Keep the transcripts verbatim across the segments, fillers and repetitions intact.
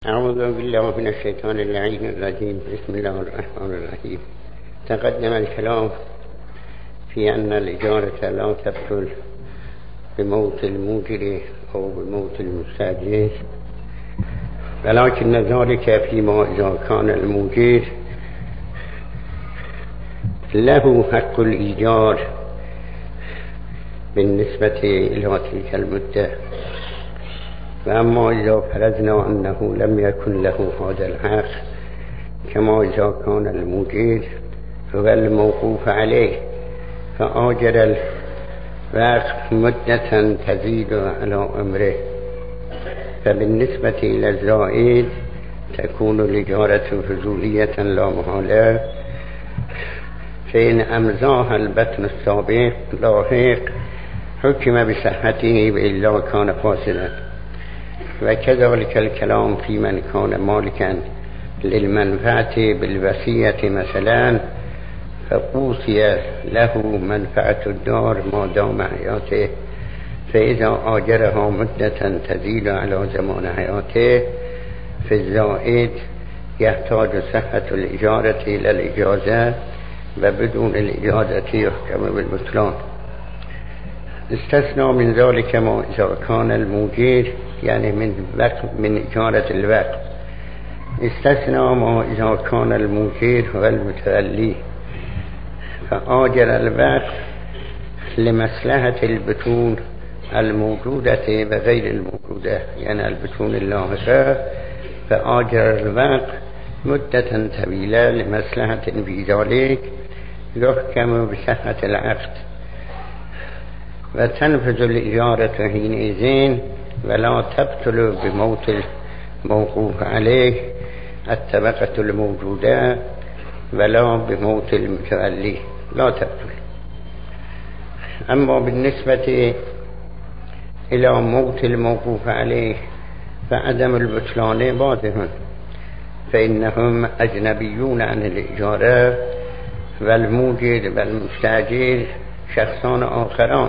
أعوذ بالله من الشيطان اللعين الرجيم. بسم الله الرحمن الرحيم. تقدم الكلام في أن الإجارة لا تبطل بموت الموجر أو بموت المستأجر، ولكن ذلك فيما إذا كان الموجر له حق الإيجار بالنسبة إلى تلك المدة. وأما إذا فرضنا أنه لم يكن له هذا الحق، كما إذا كان الموجر هو الموقوف عليه فآجر الوقت مدة تزيد على عمره، فبالنسبة إلى الزائد تكون الإجارة فضولية لا محالة، فإن أمضاها البطن السابق لاحق حكم بصحته وإلا كان فاسدا. وكذلك الكلام في من كان مالكا للمنفعة بالوصية مثلا، فأوصي له منفعة الدار ما دام حياته، فإذا آجرها مدة تزيد على زمان حياته في الزائد يحتاج صحة الإجارة إلى الإجازة، وبدون الإجازة يحكم بالبطلان. استثنى من ذلك ما إذا كان الموجر، يعني من وقت من إجارة الوقت، استثنى ما إذا كان الموجر هو المتولي فآجر الوقت لمصلحة البطون الموجودة وغير الموجودة، يعني البطون اللاحقة، فآجر الوقت مدة طويلة لمصلحة في ذلك يحكم بصحة العقد، وتنفذ الإجارة حينئذ ولا تبطل بموت الموقوف عليه الطبقة الموجودة ولا بموت المتولي، لا تبطل. أما بالنسبة إلى موت الموقوف عليه فعدم البطلان واضح، فإنهم أجنبيون عن الإجارة، والموجر والمستأجر شخصان آخران.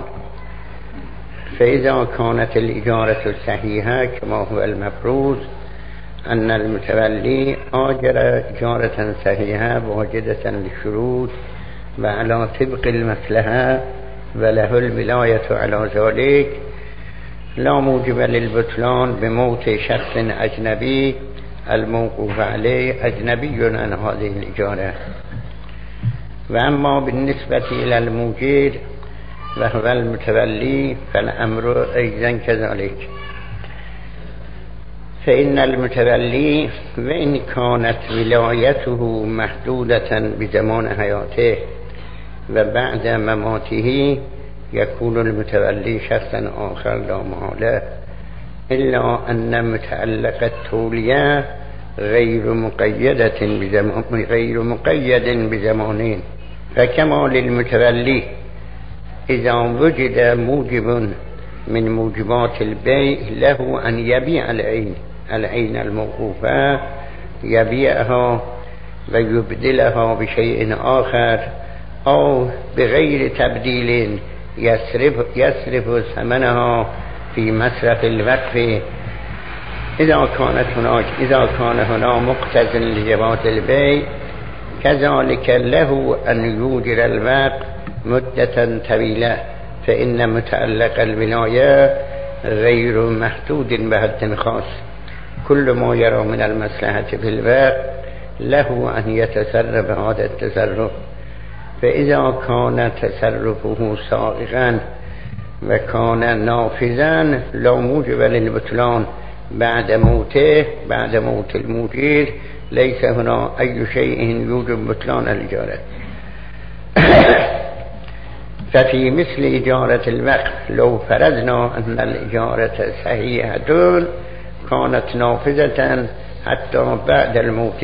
فإذا كانت الإجارة صحيحة كما هو المفروض أن المتولي آجر إجارة صحيحة واجدة للشروط وعلى طبق المصلحة وله الولاية على ذلك، لا موجب للبطلان بموت شخص أجنبي الموقوف عليه أجنبي عن هذه الإجارة. وأما بالنسبة إلى الموجر وهو المتولي فالأمر أيضا كذلك، فإن المتولي وإن كانت ولايته محدودة بزمان حياته وبعد مماته يكون المتولي شخصا آخر لا محالة، إلا أن متعلق التولية غير مقيدة بزمان غير مقيد بزمانين. فكما للمتولي إذا وجد موجب من موجبات البيع له أن يبيع العين العين الموقوفة، يبيعها ويبدلها بشيء آخر أو بغير تبديل يصرف يصرف ثمنها في مصرف الوقف إذا كانت هناك إذا كان هنا مقتضٍ لجواز البيع. كذلك له أن يوجر الوقت مدة طويلة، فإن متعلق الولاية غير محدود بحد خاص، كل ما يرى من المصلحة في الوقت له أن يتصرف هذا التصرف. فإذا كان تصرفه سائغا وكان نافذا لا موجب للبطلان بعد موته بعد موت الموجر، ليس هنا أي شيء يوجب بطلان الإجارة. ففي مثل إجارة الوقت لو فرضنا أن الإجارة صحيحة كانت نافذة حتى بعد الموت.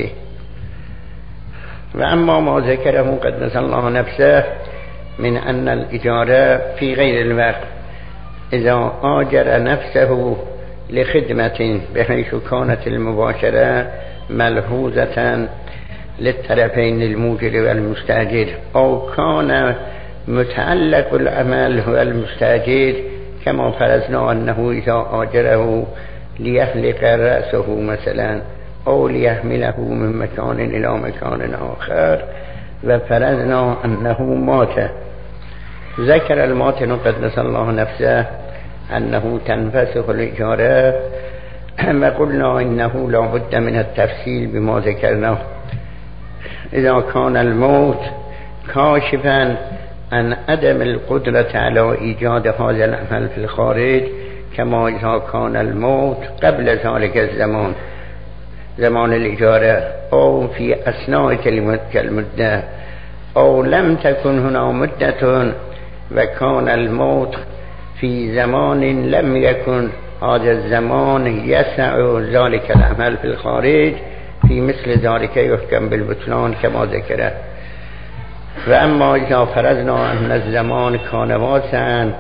وأما ما ذكره قدس الله نفسه من أن الإجارة في غير الوقت إذا آجر نفسه لخدمة بحيث كانت المباشرة ملحوظة للطرفين الموجر والمستأجر، أو كان متعلق العمل هو المستأجر كما فرضنا أنه إذا آجره ليحلق رأسه مثلا أو ليحمله من مكان إلى مكان آخر وفرضنا أنه مات. ذكر الماتن قدس الله نفسه أنه تنفسخ الإجارة، وقلنا إنه لا بد من التفصيل بما ذكرناه. إذا كان الموت كاشفا عن عدم القدرة على إيجاد هذا العمل في الخارج، كما إذا كان الموت قبل ذلك الزمان زمان الإجارة أو في أثناء تلك المدة، أو لم تكن هنا مدة وكان الموت في زمان لم يكن هذا الزمان يسع ذلك العمل في الخارج، في مثل ذلك يحكم بالبطلان كما ذكره. وأما إذا فرضنا أن الزمان كان واسعا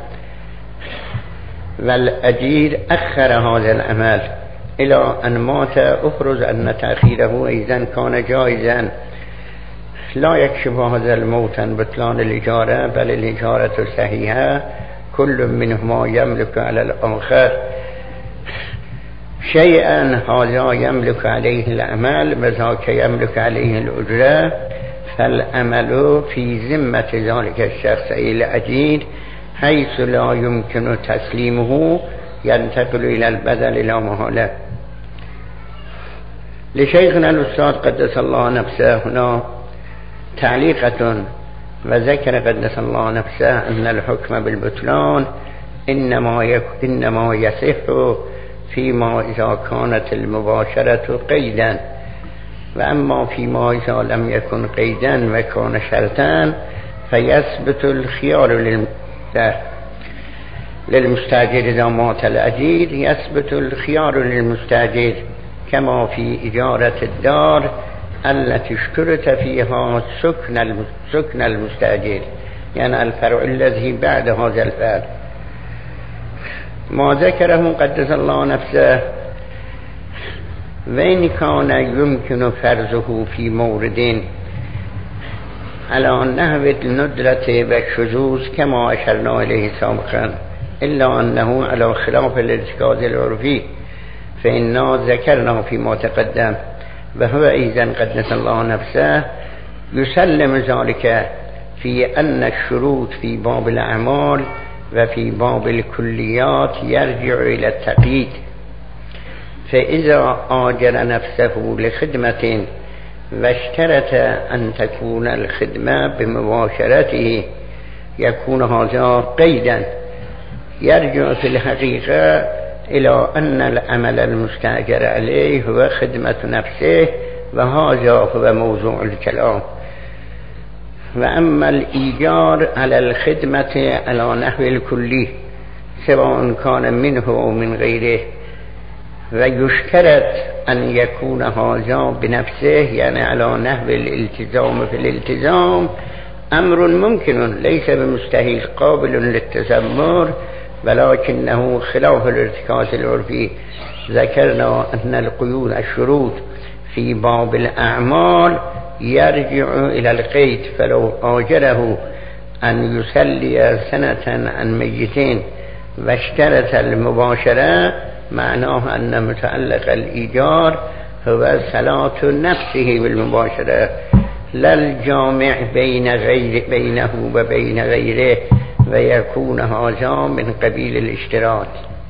والأجير أخر هذا العمل إلى أن مات، أفرز أن تأخيره أيضا كان جائزا، لا يكشف هذا الموت عن بطلان الإجارة، بل الإجارة صحيحة، كل منهما يملك على الآخر شيئا، هذا يملك عليه العمل وذاك يملك عليه الأجرة، فالعمل في ذمة ذلك الشخص أي الأجير، حيث لا يمكن تسليمه ينتقل إلى البدل لا محالة. لشيخنا الأستاذ قدس الله نفسه هنا تعليقة، وذكر قدس الله نفسه أن الحكم بالبطلان إنما, يك... إنما يصح فيما إذا كانت المباشرة قيدا، وأما فيما إذا لم يكن قيدا وكان شرطا فيثبت الخيار للمستأجر إذا مات الأجير، يثبت الخيار للمستأجر كما في إجارة الدار التي اشترط فيها سكن سكن المستأجر، يعني الفرع الذي بعد هذا الفرع. ما ذكره قدس الله نفسه، وإن كان يمكن فرضه في مورد على نحو الندرة والشذوذ كما أشرنا إليه سابقا، إلا أنه على خلاف الارتكاز العرفي، فإنا ذكرنا فيما تقدم، وهو أيضا قدس الله نفسه يسلم ذلك في أن الشروط في باب الأعمال وفي باب الكليات يرجع إلى التقييد، فإذا آجر نفسه لخدمة واشترط أن تكون الخدمة بمباشرته يكون هذا قيدا، يرجع في الحقيقة إلى أن العمل المستأجر عليه هو خدمة نفسه، وهذا هو موضوع الكلام. وأما الإيجار على الخدمة على نحو الكلي سواء كان منه أو من غيره، ويشترط أن يكون هذا بنفسه يعني على نحو الالتزام في الالتزام، أمر ممكن ليس بمستحيل قابل للتذمر، ولكنه خلاف الارتكاز العرفي. ذكرنا أن القيود الشروط في باب الأعمال يرجع إلى القيد، فلو آجره أن يسلي سنة عن ميتين واشترط المباشرة، معناه أن متعلق الإيجار هو صلاة نفسه بالمباشرة، لا الجامع بين غير بينه وبين غيره، ويكون هذا من قبيل الاشتراط.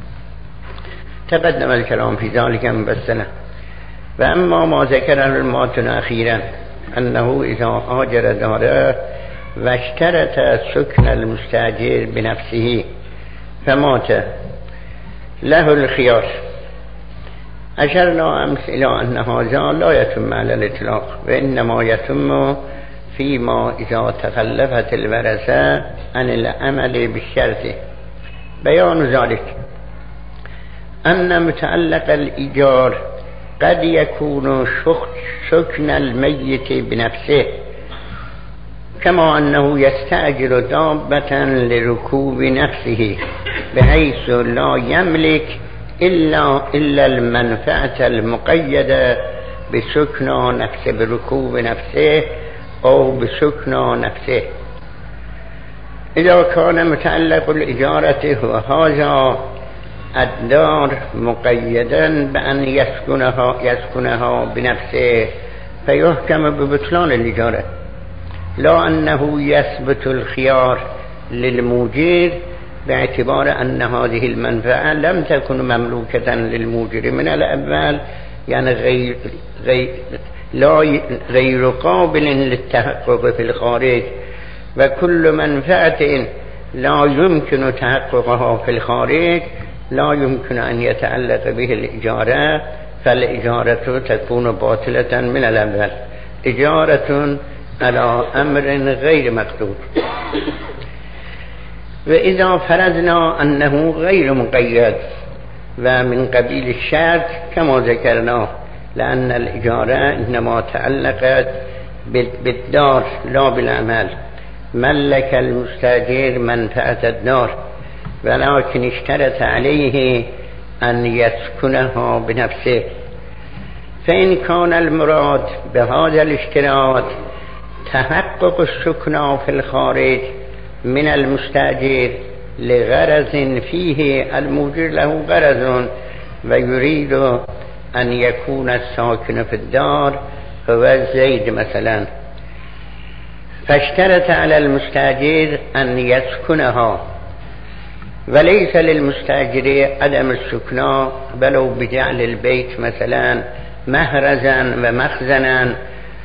تقدم الكلام في ذلك مبسنا. وأما ما ذكره الماتن أخيرا أنه إذا آجر داره واشترط سكن المستأجر بنفسه فمات له الخيار، أشرنا أمس إلى أن هذا لا يتم على الإطلاق، وإنما يتم فيما إذا تخلفت الورثة عن العمل بالشرط. بيان ذلك أن متعلق الإيجار قد يكون سكن الميت بنفسه، كما أنه يستأجر دابة لركوب نفسه بحيث لا يملك إلا, إلا المنفعة المقيدة بسكن نفسه، بركوب نفسه أو بسكن نفسه. إذا كان متعلق الإجارة هو هذا الدار مقيدا بأن يسكنها, يسكنها بنفسه فيحكم ببطلان الإجارة، لا أنه يثبت الخيار للموجر باعتبار أن هذه المنفعة لم تكن مملوكة للموجر من الأول، يعني غير, غير, لا غير قابل للتحقق في الخارج، وكل منفعة لا يمكن تحققها في الخارج لا يمكن أن يتعلق به الإجارة، فالإجارة تكون باطلة من الأول، إجارة على أمر غير مقدور. وإذا فرضنا أنه غير مقيد ومن قبيل الشرط كما ذكرنا، لأن الإجارة إنما تعلقت بالدار لا بالعمل، ملك المستأجر منفعة الدار ولكن اشترط عليه أن يسكنها بنفسه، فإن كان المراد بهذا الاشتراط تحقق السكن في الخارج من المستأجر لغرض فيه الموجر له غرض ويريد أن يكون الساكن في الدار هو زيد مثلا، فاشترط على المستأجر أن يسكنها، وليس للمستأجر عدم السكن بل بجعل البيت مثلا مهرزا ومخزنا.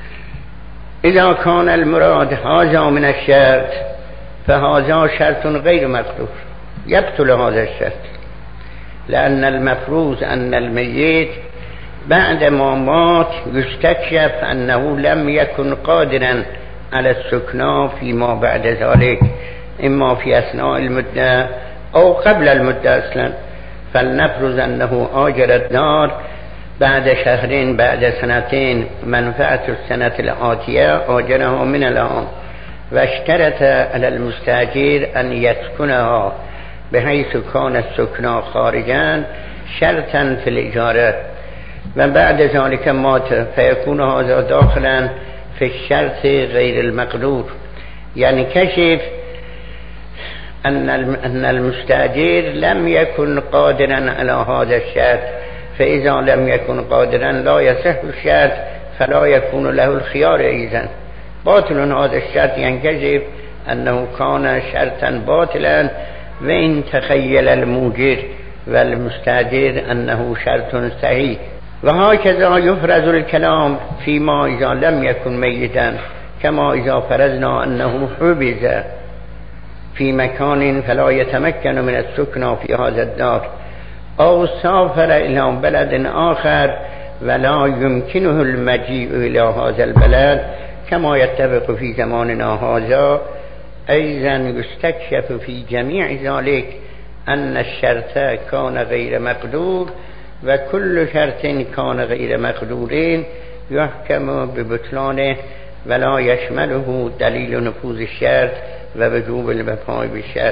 إذا كان المراد هذا من الشرط فهذا شرط غير مقدور، يبطل هذا الشرط، لأن المفروض أن الميت بعد ما مات يستكشف أنه لم يكن قادرا على السكن فيما بعد ذلك، إما في أثناء المدة أو قبل المدة أصلا، فلنفرض أنه آجر الدار بعد شهرين بعد سنتين منفعة السنة الآتية آجرها من الآن، واشترط على المستأجر أن يسكنها بحيث كان السكن خارجا شرطا في الإجارة، وبعد ذلك مات، فيكون هذا داخلا في الشرط غير المقدور، يعني كشف أن أن المستأجر لم يكن قادرا على هذا الشرط، فإذا لم يكن قادرا لا يصح الشرط فلا يكون له الخيار أيضا، باطل هذا الشرط ينكشف أنه كان شرطا باطلا، وإن تخيل الموجر والمستأجر أنه شرط صحيح. وهكذا يفرض الكلام فيما إذا لم يكن ميتا، كما إذا فرضنا أنه حبس في مكان فلا يتمكن من السكن في هذا الدار، أو سافر إلى بلد آخر ولا يمكنه المجيء إلى هذا البلد كما يتفق في زماننا هذا، أيضا يستكشف في جميع ذلك أن الشرط كان غير مقدور، وكل شرط كان غير مقدور يحكم ببطلانه ولا يشمله دليل نفوذ الشرط ووجوب الوفاء بالشرط.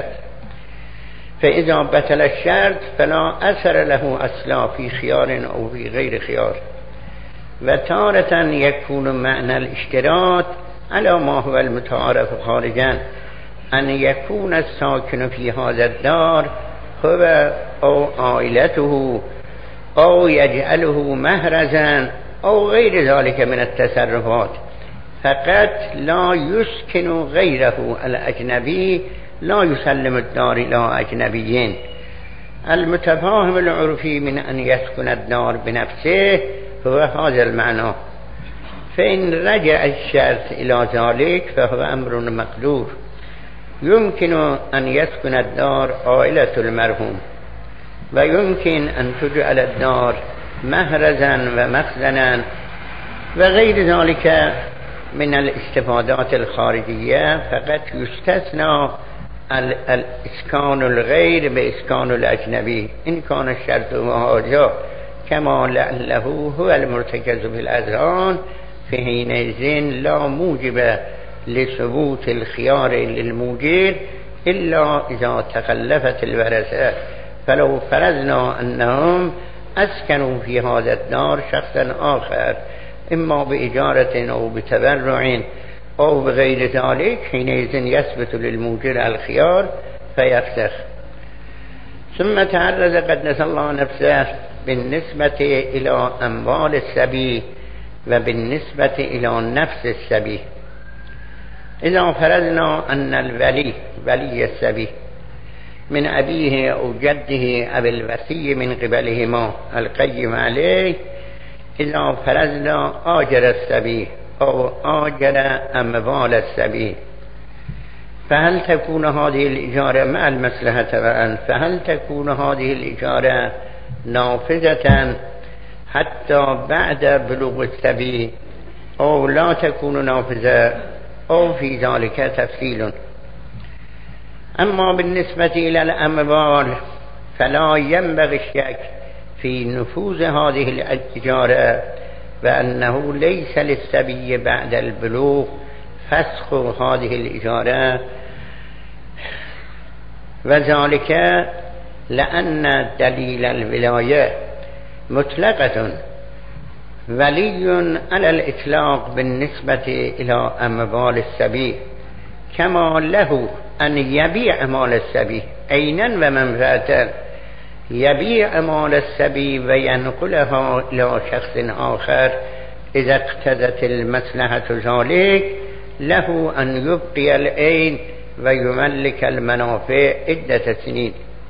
فإذا بطل الشرط فلا أثر له أصلا في خيار أو في غير خيار. وتارة يكون معنى الاشتراط على ما هو المتعارف خارجا، أن يكون الساكن في هذا الدار هو أو عائلته أو يجعله مهرزا أو غير ذلك من التصرفات، فقط لا يسكن غيره الأجنبي، لا يسلم الدار إلى أجنبيين. المتفاهم العرفي من أن يسكن الدار بنفسه هو هذا المعنى، فإن رجع الشرط إلى ذلك فهو أمر مقدور. يمكن أن يسكن الدار عائلة المرحوم، ويمكن أن تجعل الدار مهرزا ومخزنا وغير ذلك من الاستفادات الخارجية، فقط يستثنى الإسكان الغير بإسكان الأجنبي إن كان الشرط هذا، كما لعله هو المرتكز في الأذهان، في حينئذ لا موجب لثبوت الخيار للموجر إلا إذا تخلفت الورثة. فلو فرضنا أنهم أسكنوا في هذا الدار شخصا آخر إما بإجارة أو بتبرع أو بغير ذلك، حينئذ يثبت للموجر الخيار فيفسخ. ثم تعرض قدس الله نفسه بالنسبة إلى أموال السبي وبالنسبة إلى نفس السبي. إذا فرضنا أن الولي ولي السبي من أبيه أو جده أو الوصي من قبلهما القيم عليه، إذا فرضنا آجر السبي أو آجر أموال السبي، فهل تكون هذه الإجارة مع المصلحة تبعا؟ فهل تكون هذه الإجارة نافذة حتى بعد بلوغ السبي أو لا تكون نافذة، أو في ذلك تفصيل. أما بالنسبة إلى الأموال فلا ينبغي الشك في نفوذ هذه الإجارة، وأنه ليس للسبي بعد البلوغ فسخ هذه الإجارة، وذلك لأن دليل الولاية مطلقة ولي على الإطلاق بالنسبة إلى أموال السبي، كما له أن يبيع مال السبي عينا ومنفعة، يبيع مال السبي وينقلها إلى شخص آخر إذا اقتضت المصلحة ذلك، له أن يبقي العين ويملك المنافع عدة سنين.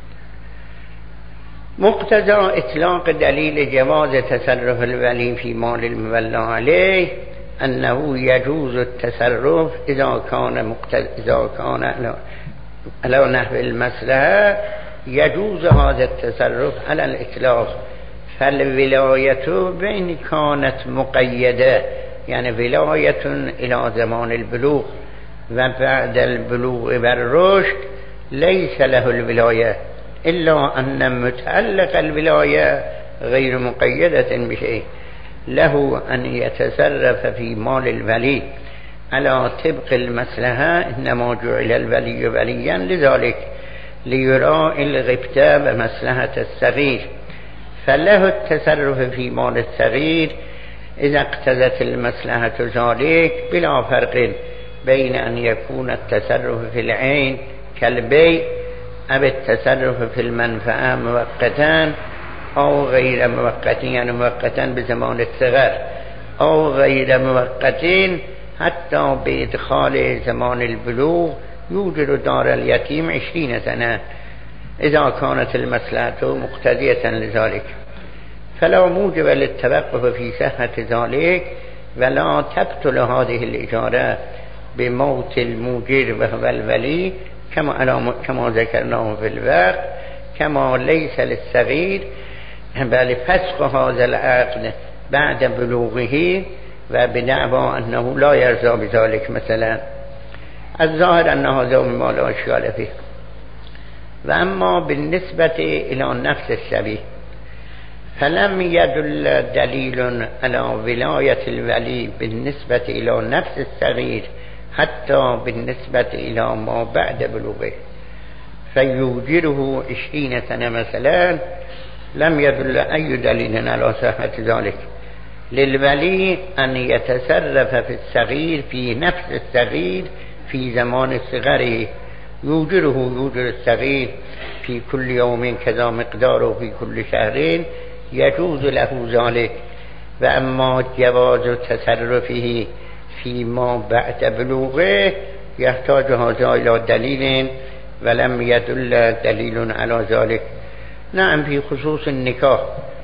مقتضى إطلاق دليل جواز تصرف الولي في مال المولى عليه أنه يجوز التصرف إذا كان مقتضى إذا كان على نحو المصلحة، يجوز هذا التصرف على الإطلاق. فالولاية بين كانت مقيدة، يعني ولاية إلى زمان البلوغ، وبعد البلوغ والرشد ليس له الولاية، إلا أن متعلق الولاية غير مقيدة بشيء، له أن يتصرف في مال الولي على طبق المصلحة، إنما جعل الولي وليا لذلك ليراعي الغبطة ومصلحة الصغير، فله التصرف في مال الصغير إذا اقتضت المصلحة ذلك، بلا فرق بين أن يكون التصرف في العين كالبيع أو التصرف في المنفعة مؤقتا أو غير مؤقت، يعني مؤقتا بزمان الصغر أو غير مؤقتين حتى بإدخال زمان البلوغ يوجد دار اليتيم عشرين سنة إذا كانت المصلحة مقتضية لذلك، فلا موجب للتوقف في صحة ذلك، ولا تبطل هذه الإجارة بموت الموجر وهو الولي كما كما ذكرناه في الوقت، كما ليس للصغير بل فسخ هذا العقد بعد بلوغه وبدعوى أنه لا يرضى بذلك. مثلا الظاهر أن هذا مما لا إشكال فيه. وأما بالنسبة إلى نفس السبي فلم يدل دليل على ولاية الولي بالنسبة إلى نفس الصغير حتى بالنسبة إلى ما بعد بلوغه، فيوجره عشرين سنة مثلا، لم يدل أي دليل على صحة ذلك. للولي أن يتصرف في الصغير في نفس الصغير في زمان صغره، يوجره يوجر الصغير في كل يوم كذا مقداره في كل شهرين، يجوز له ذلك. وأما جواز تصرفه فيما بعد بلوغه يحتاج هذا إلى دليل، ولم يدل دليل على ذلك. نعم، في خصوص النكاح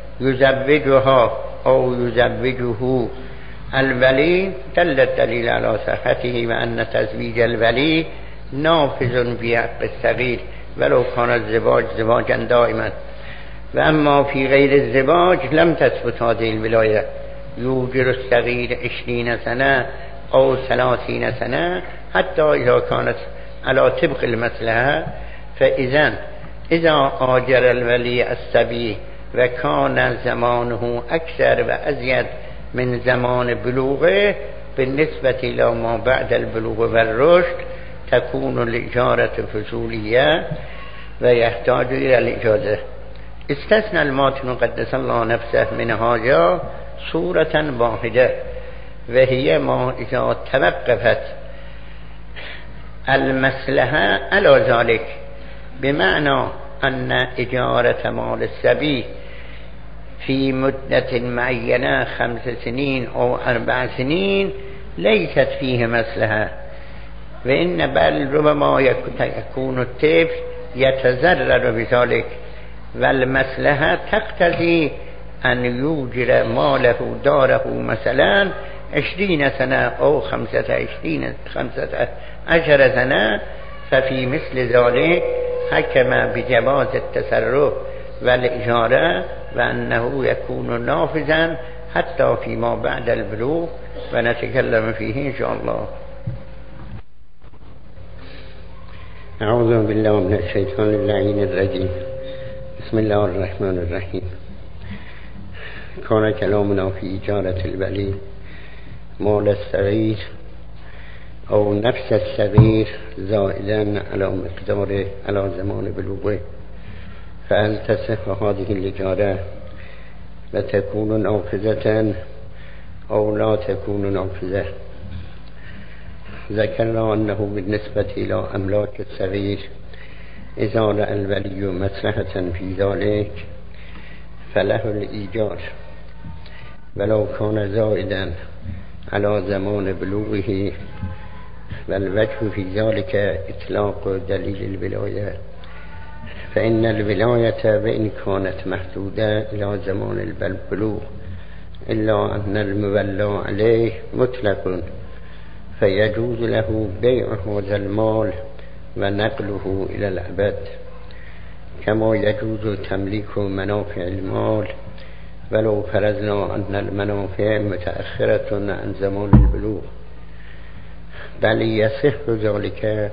يزوجها أو يزوجه الولي دل الدليل على صحته، وأن تزويج الولي نافذ في حق الصغير ولو كان الزواج زواجا دائما. وأما في غير الزواج لم تثبت هذه الولاية، يوجر الصغير عشرين سنة أو ثلاثين سنة حتى إذا كانت على طبق المصلحة. فإذا إذا آجر الولي الصبي وكان زمانه أكثر وأزيد من زمان بلوغه بالنسبة إلى ما بعد البلوغ والرشد، تكون الإجارة فصولية ويحتاج إلى الإجازة. استثنى الماتن قدس الله نفسه من هذا صورة واحدة، وهي ما إذا توقفت المصلحة على ذلك، بمعنى أن إجارة مال السبي في مدة معينة خمس سنين أو أربع سنين ليست فيه مصلحة، وإن بل ربما يكون الطفل يتضرر بذلك، والمصلحة تقتضي أن يؤجر ماله داره مثلا عشرين سنة أو خمسة عشرين خمسة عشر سنة، ففي مثل ذلك حكم بجواز التصرف والإجارة وأنه يكون نافذا حتى فيما بعد البلوغ، ونتكلم فيه إن شاء الله. أعوذ بالله من الشيطان اللعين الرجيم. بسم الله الرحمن الرحيم. كان كلامنا في إجارة الولي مال الصغير أو نفس الصغير زائدا على مقدار على زمان بلوغه، فهل تصح هذه الإجارة وتكون نافذة أو لا تكون نافذة؟ ذكرنا أنه بالنسبة إلى أملاك الصغير إذا رأى الولي مصلحة في ذلك فله الإيجار، ولو كان زائدا على زمان بلوغه، والوجه في ذلك إطلاق دليل الولاية، فإن الولاية وإن كانت محدودة إلى زمان البلوغ إلا أن المولى عليه مطلق، فيجوز له بيع هذا المال ونقله إلى الأبد، كما يجوز تمليك منافع المال ولو فرضنا أن المنافع متأخرة عن زمان البلوغ، بل يصح ذلك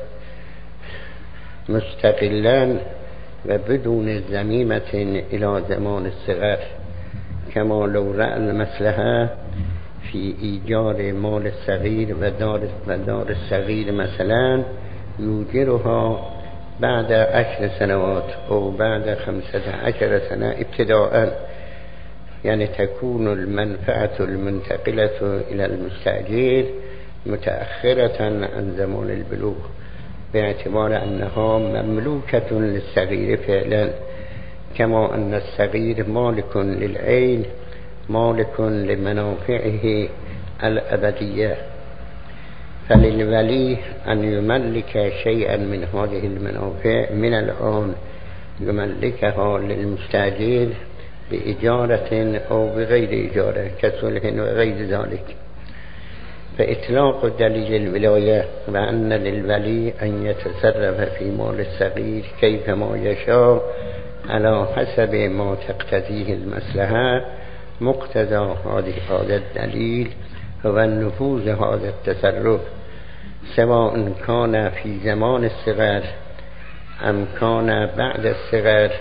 مستقلا وبدون ذميمة إلى زمان الصغر، كما لو رأى المصلحة في إيجار مال الصغير ودار, ودار الصغير مثلا يؤجرها بعد عشر سنوات أو بعد خمسة عشر سنة ابتداء، يعني تكون المنفعة المنتقلة إلى المستأجر متأخرة عن زمان البلوغ، باعتبار أنها مملوكة للصغير فعلا، كما أن الصغير مالك للعين مالك لمنافعه الأبدية، فللولي أن يملك شيئا من هذه المنافع من الآن يملكها للمستأجر بإجارة أو بغير إجارة كصلح وغير ذلك. فإطلاق دليل الولاية وأن للولي أن يتصرف في مال الصغير كيفما يشاء على حسب ما تقتضيه المصلحة، مقتضى هذا الدليل هو النفوذ هذا التصرف، سواء كان في زمان الصغر أم كان بعد الصغر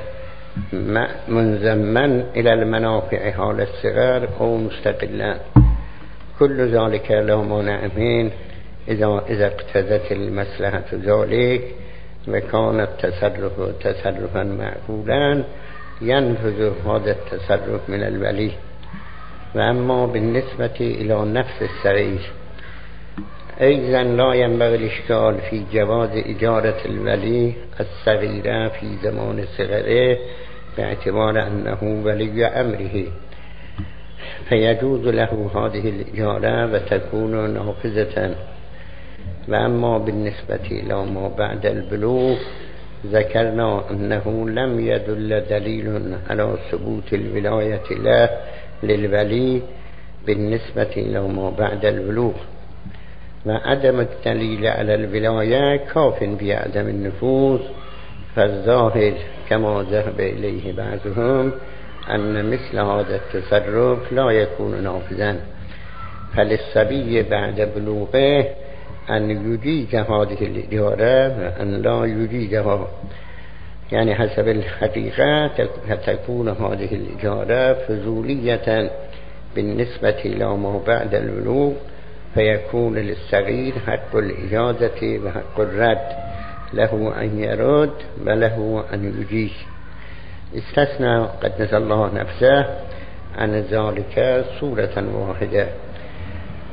منضما إلى المنافع حال الصغر أو مستقلا، كل ذلك لا مانع منه إذا إذا اقتضت المصلحة ذلك وكان التصرف تصرفا معقولا ينفذ هذا التصرف من الولي. وأما بالنسبة إلى نفس الصغير أيضا لا ينبغي الإشكال في جواز إجارة الولي الصغيرة في زمان صغره، باعتبار أنه ولي أمره، فيجوز له هذه الإجارة وتكون نافذة. وأما بالنسبة إلى ما بعد البلوغ ذكرنا أنه لم يدل دليل على ثبوت الولاية له للولي بالنسبة إلى ما بعد البلوغ، وعدم الدليل على الولاية كاف بعدم النفوذ، فالظاهر كما ذهب إليه بعضهم أن مثل هذا التصرف لا يكون نافذا، فللصبي بعد بلوغه أن يجيز هذه الإجارة وأن لا يجيزها، يعني حسب الحقيقة تكون هذه الإجارة فضولية بالنسبة إلى ما بعد البلوغ، فيكون للصغير حق الإجازة وحق الرد، له أن يرد وله أن يجيز. استثنى قدس الله نفسه عن ذلك صورة واحدة،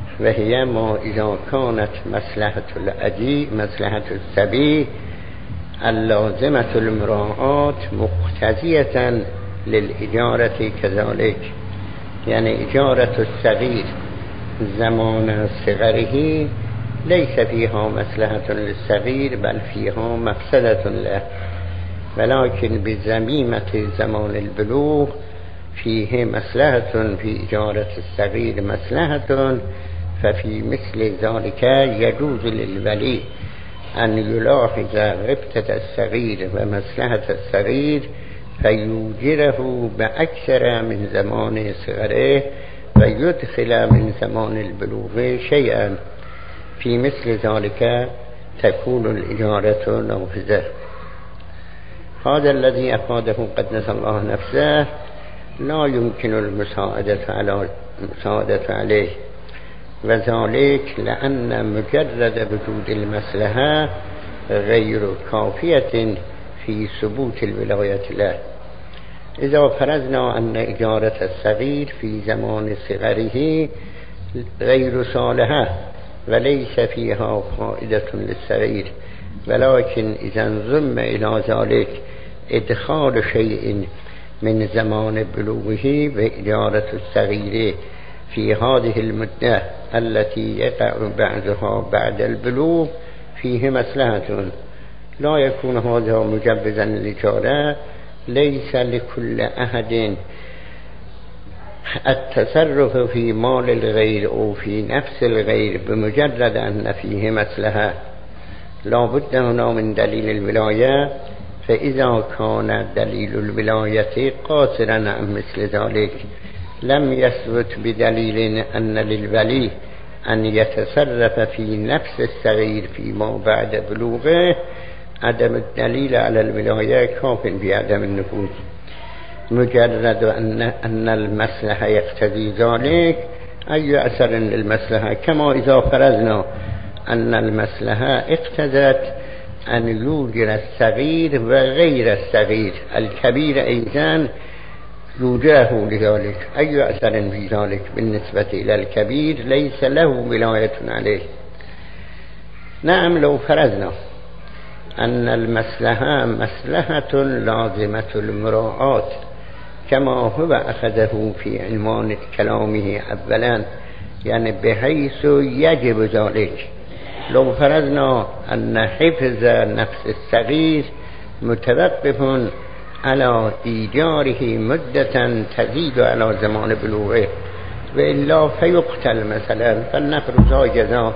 وهي ما إذا كانت مصلحة الأبي مصلحة الصبي اللازمة المراعات مقتضية للإجارة كذلك، يعني إجارة الصغير زمان صغره ليس فيها مصلحة للصغير بل فيها مفسدة له، ولكن بزميمة زمان البلوغ فيه مصلحة، في إجارة الصغير مصلحة، ففي مثل ذلك يجوز للولي أن يلاحظ غبطة الصغير ومصلحة الصغير فيوجره بأكثر من زمان صغره ويدخل من زمان البلوغ شيئا، في مثل ذلك تكون الإجارة نافذة. هذا الذي أفاده قدس الله نفسه لا يمكن المساعدة على المساعدة عليه، وذلك لأن مجرد وجود المصلحة غير كافية في ثبوت الولاية له. إذا فرضنا أن إجارة الصغير في زمان صغره غير صالحة وليس فيها فائدة للصغير، ولكن إذا انضم إلى ذلك إدخال شيء من زمان بلوغه بإجارة الصغير في هذه المدة التي يقع بعدها بعد البلوغ فيه مصلحة، لا يكون هذا مجوزا للإجارة. ليس لكل أحد التصرف في مال الغير أو في نفس الغير بمجرد أن فيه مصلحة، لا بد هنا من دليل الولاية، فإذا كان دليل الولاية قاصرا عن مثل ذلك لم يثبت بدليل أن للولي أن يتصرف في نفس الصغير فيما بعد بلوغه، عدم الدليل على الولاية كاف بعدم النفوذ. مجرد أن أن المصلحة يقتضي ذلك أي أثر للمصلحة، كما إذا فرضنا أن المصلحة اقتضت أن يوجر الصغير وغير الصغير الكبير أيضا يوجره لذلك، أي أثر في ذلك بالنسبة إلى الكبير ليس له ولاية عليه. نعم، لو فرضنا أن المصلحة مصلحة لازمة المراعاة كما هو أخذه في عنوان كلامه أولا، يعني بحيث يجب ذلك. لو فرضنا أن حفظ نفس الصغير متوقف على إيجاره مدة تزيد على زمان بلوغه وإلا فيقتل مثلا، فلنفرض هكذا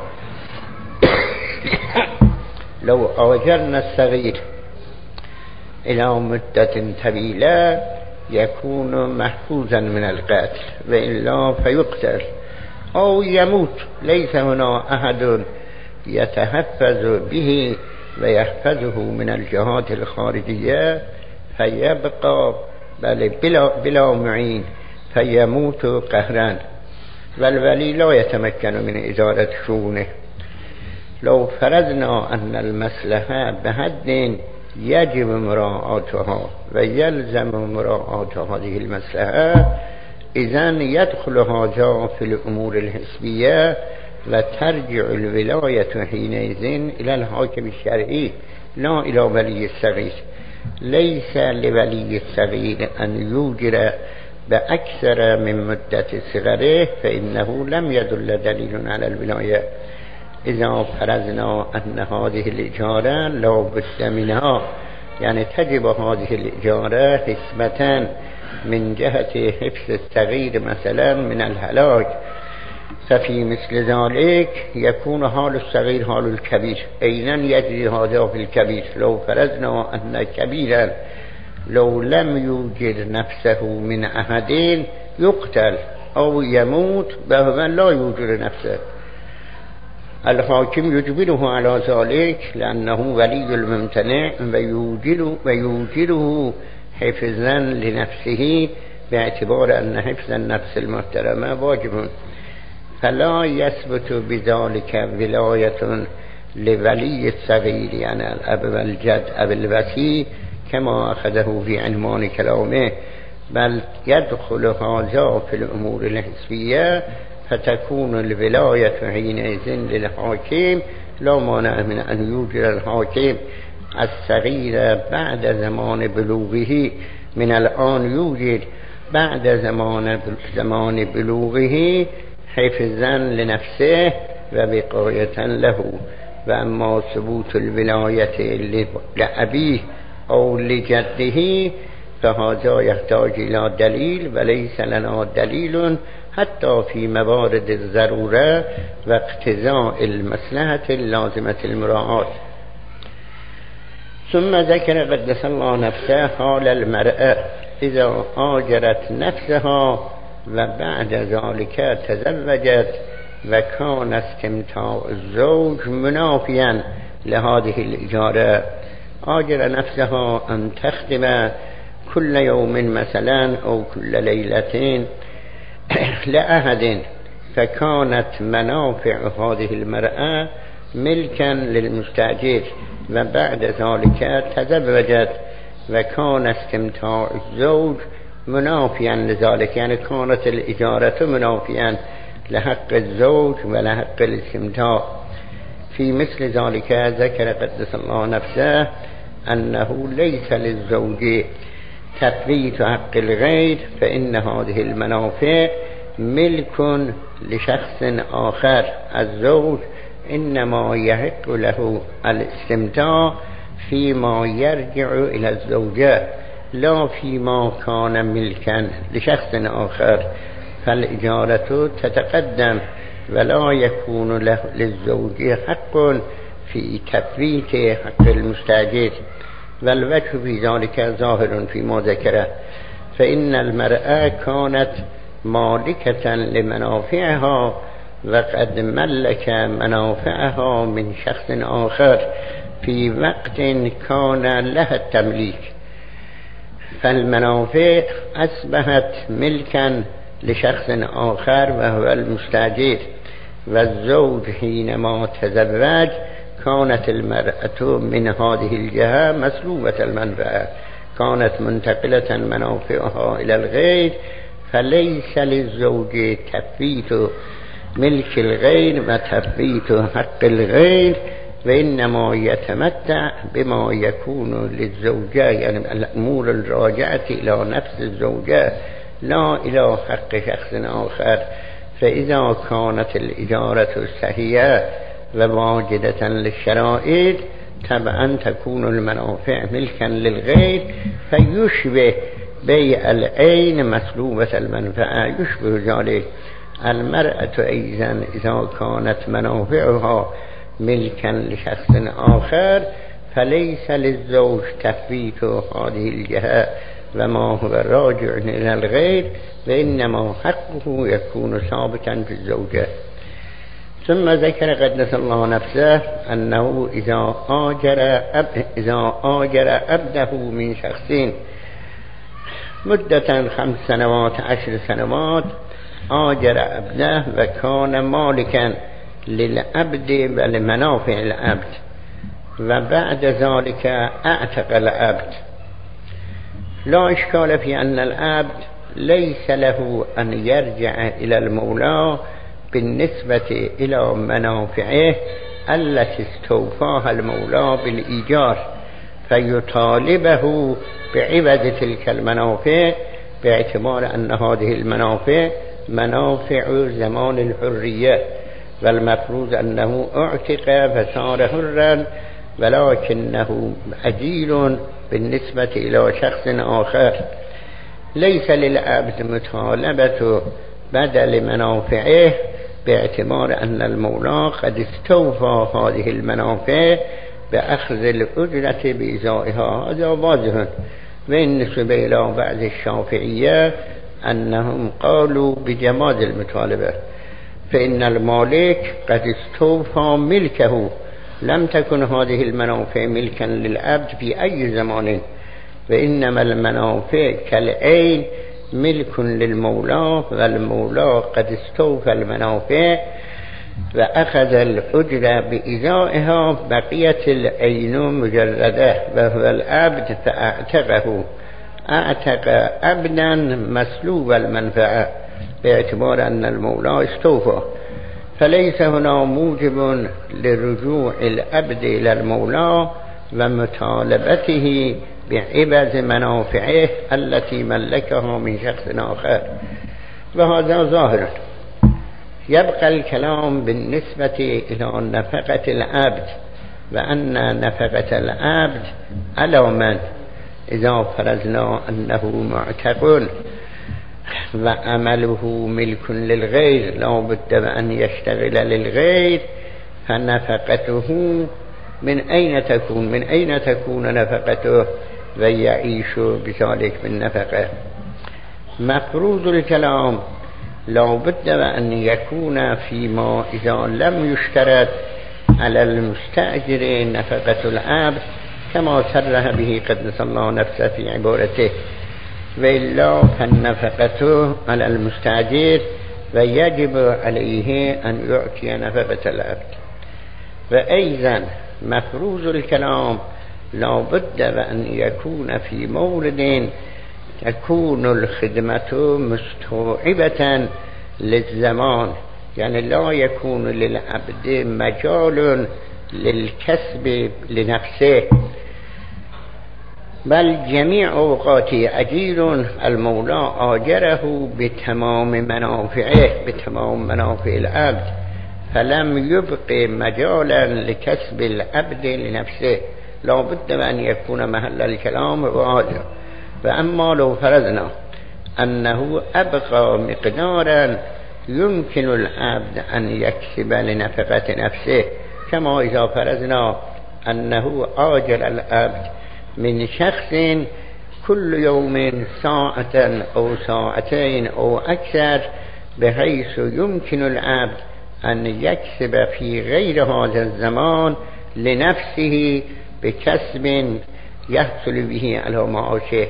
لو آجرنا الصغير إلى مدة طويلة يكون محفوظا من القتل وإلا فيقتل أو يموت، ليس هنا أحد يتحفظ به ويحفظه من الجهات الخارجية فيبقى بل بلا, بلا معين فيموت قهرا، والولي لا يتمكن من إدارة شؤونه. لو فرضنا أن المصلحة بحد يجب مراعاتها ويلزم مراعات هذه المصلحة، إذن يدخل هذا في الأمور الحسبية وترجع الولاية حينئذ إلى الحاكم الشرعي لا إلى ولي الصغير. ليس لولي الصغير أن يوجر بأكثر من مدة صغره، فإنه لم يدل دليل على الولاية. إذا فرضنا أن هذه الإجارة لا بد منها، يعني تجب هذه الإجارة حسبة من جهة حفظ الصغير مثلا من الهلاك، ففي مثل ذلك يكون حال الصغير حال الكبير. أين يجري هذا في الكبير؟ لو فرضنا أن كبيرا لو لم يوجد نفسه من أحدين يقتل أو يموت وهو لا يوجد نفسه، الحاكم يجبره على ذلك لأنه ولي الممتنع ويوجده, ويوجده حفظا لنفسه باعتبار أن حفظ النفس المحترمة واجب، فلا يثبت بذلك ولاية لولي الصغير يعني الأب والجد أو الوصي كما أخذه في عنوان كلامه، بل يدخل هذا في الأمور الحسبية فتكون الولاية حينئذ للحاكم، لا مانع من أن يوجد الحاكم الصغير بعد زمان بلوغه من الآن يوجد بعد زمان زمان بلوغه حفظا لنفسه و وقایة له و اما ثبوت الولایت لأبيه أو لجده فهذا يحتاج إلى دليل وليس لنا دليل حتى في موارد الضرورة واقتضاء المصلحة اللازمة المراعاة. ثم ذكر قدس الله نفسه حال المرأة إذا آجرت نفسها و بعد ذلك تزوجت و كان استمتاع الزوج منافيا لهذه الإجارة. آجر نفسها أن تخدم كل يوم مثلا أو كل ليلة لأحد، فكانت منافع هذه المرأة ملكا للمستأجر و بعد ذلك تزوجت و كان استمتاع الزوج منافيا لذلك، يعني كانت الإجارة منافيا لحق الزوج ولحق الاستمتاع. في مثل ذلك ذكر قدس الله نفسه أنه ليس للزوج تفويت حق الغير، فإن هذه المنافع ملك لشخص آخر. الزوج إنما يحق له الاستمتاع فيما يرجع إلى الزوجة لا فيما كان ملكا لشخص آخر، فالإجارة تتقدم ولا يكون له للزوج حق في تفويت حق المستأجر. والوجه في ذلك ظاهر فيما ذكره، فإن المرأة كانت مالكة لمنافعها وقد ملك منافعها من شخص آخر في وقت كان لها التمليك، فالمنافع أصبحت ملكا لشخص آخر وهو المستأجر. والزوج حينما تزوج كانت المرأة من هذه الجهة مسلوبة المنفعة، كانت منتقلة منافعها إلى الغير، فليس للزوج تفويت ملك الغير وتفويت حق الغير، وإنما يتمتع بما يكون للزوجة، يعني الأمور الراجعة إلى نفس الزوجة لا إلى حق شخص آخر. فإذا كانت الإجارة صحيحة وواجدة للشرائط طبعا تكون المنافع ملكا للغير، فيشبه بيع العين مسلوبة المنفعة، يشبه ذلك. المرأة أيضا إذا كانت منافعها ملكا لشخص آخر فليس للزوج تفويت هذه الجهة وما هو راجع إلى الغير، وإنما حقه يكون ثابتا في الزوجة. ثم ذكر قدس الله نفسه أنه إذا آجر أب إذا آجر عبده من شخصين مدة خمس سنوات عشر سنوات آجر عبده وكان مالكا للعبد ولمنافع العبد، وبعد ذلك اعتق العبد. لا إشكال في أن العبد ليس له أن يرجع إلى المولى بالنسبة إلى منافعه التي استوفاها المولى بالإيجار، فيطالبه بعوض تلك المنافع، باعتبار أن هذه المنافع منافع زمان الحرية، والمفروض أنه اعتق فصار حرا، ولكنه عديل بالنسبة إلى شخص آخر. ليس للعبد مطالبة بدل منافعه، باعتبار أن المولى قد استوفى هذه المنافع بأخذ الأجرة بإزائها. هذا واضح. بالنسبة إلى بعض الشافعية أنهم قالوا بجماز المطالبة، فإن المالك قد استوفى ملكه، لم تكن هذه المنافع ملكا للعبد في أي زمان، وإنما المنافع كالعين ملك للمولى، والمولى قد استوفى المنافع وأخذ الأجرة بإزائها، بقيت العين مجردة وهو العبد فأعتقه. أعتق عبدا مسلوب المنفعة باعتبار أن المولى استوفى، فليس هنا موجب لرجوع العبد إلى المولى و مطالبته بعوض منافعه التي ملكها من شخص آخر. و هذا ظاهر. يبقى الكلام بالنسبة إلى نفقة العبد، وأن نفقة العبد على من إذا فرضنا أنه معتق وعمله ملك للغير لا بد أن يشتغل للغير، فنفقته من أين تكون؟ من أين تكون نفقته ويعيش بذلك بالنفقة؟ مفروض الكلام لا بد أن يكون فيما إذا لم يشترط على المستأجر نفقة العبد كما صرح به قدس الله نفسه في عبارته، وإلا فالنفقة على المستأجر ويجب عليه أن يعطي نفقة العبد. وأيضا مفروض الكلام لا بد أن يكون في مورد تكون الخدمة مستوعبة للزمان، يعني لا يكون للعبد مجال للكسب لنفسه، بل جميع أوقات أجير المولى آجره بتمام منافعه بتمام منافع العبد، فلم يبق مجالا لكسب العبد لنفسه. لا بد أن يكون محل الكلام واضح. فأما لو فرضنا أنه أبقى مقدارا يمكن العبد أن يكسب لنفقة نفسه، كما إذا فرضنا أنه آجر العبد من شخص كل يوم ساعة أو ساعتين أو أكثر، بحيث يمكن العبد أن يكسب في غير هذا الزمان لنفسه بكسب يحصل به على معاشه،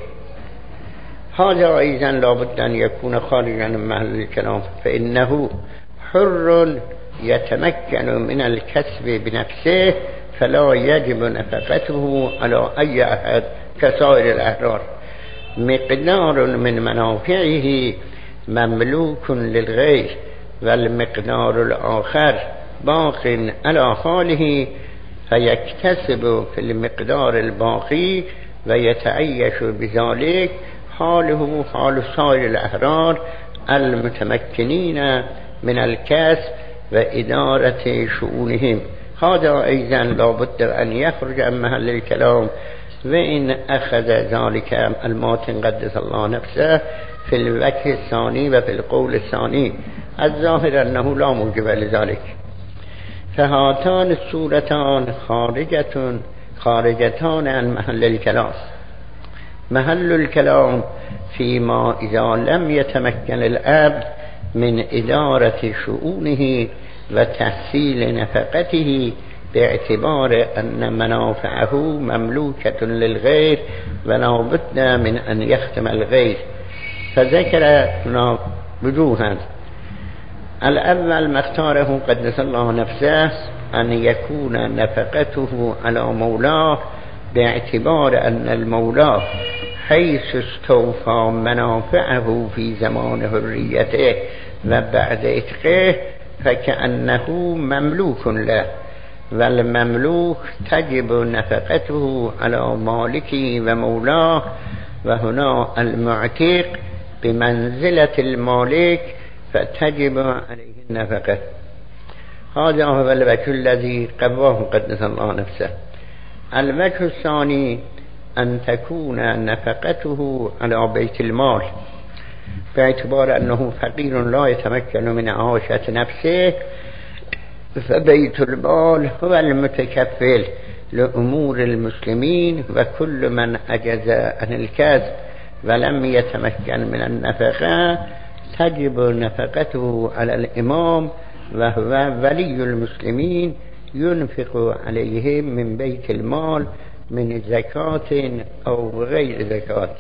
هذا أيضا لابد أن يكون خارجا من محل الكلام، فإنه حر يتمكن من الكسب بنفسه فلا يجب نفقته على أي أحد كسائر الأحرار. مقدار من منافعه مملوك للغير، والمقدار الآخر باق على حاله، فيكتسب في المقدار الباقي ويتعيش بذلك حاله حال سائر الأحرار المتمكنين من الكسب وإدارة شؤونهم. هذا أيضا لا بد أن يخرج عن محل الكلام. وإن أخذ ذلك الماتن قدس الله نفسه في الوجه الثاني وفي القول الثاني، الظاهر أنه لا موجب لذلك. فهاتان الصورتان خارجة خارجتان عن محل الكلام. محل الكلام فيما إذا لم يتمكن العبد من إدارة شؤونه وتحصيل نفقته باعتبار أن منافعه مملوكة للغير ولا بد من أن يختم الغير. فذكر هنا وجوها. الأول ما اختاره قدس الله نفسه أن يكون نفقته على مولاه باعتبار أن المولى حيث استوفى منافعه في زمان حريته وبعد إتقه فكأنه مملوك له، والمملوك تجب نفقته على مالكه ومولاه، وهنا المعتق بمنزلة المالك فتجب عليه النفقة. هذا هو الوجه الذي قواه قدس الله نفسه. الوجه الثاني أن تكون نفقته على بيت المال باعتبار أنه فقير لا يتمكن من عاشة نفسه، فبيت المال هو المتكفل لأمور المسلمين، وكل من عجز عن الكسب ولم يتمكن من النفقة تجب نفقته على الإمام وهو ولي المسلمين، ينفق عليهم من بيت المال من زكاة أو غير زكاة.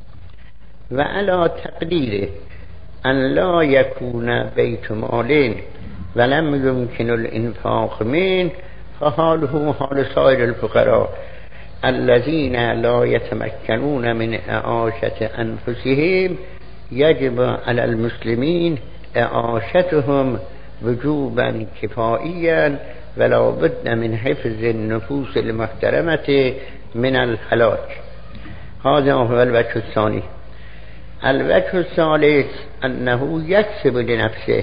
وعلى تقديره أن لا يكون بيت مال ولم يمكن الإنفاق منه، فحاله حال سائر الفقراء الذين لا يتمكنون من إعاشة أنفسهم، يجب على المسلمين إعاشتهم وجوبا كفائيا ولا بد من حفظ النفوس المحترمة من الهلاك. هذا هو الوجه الثاني. الوجه الثالث أنه يكسب لنفسه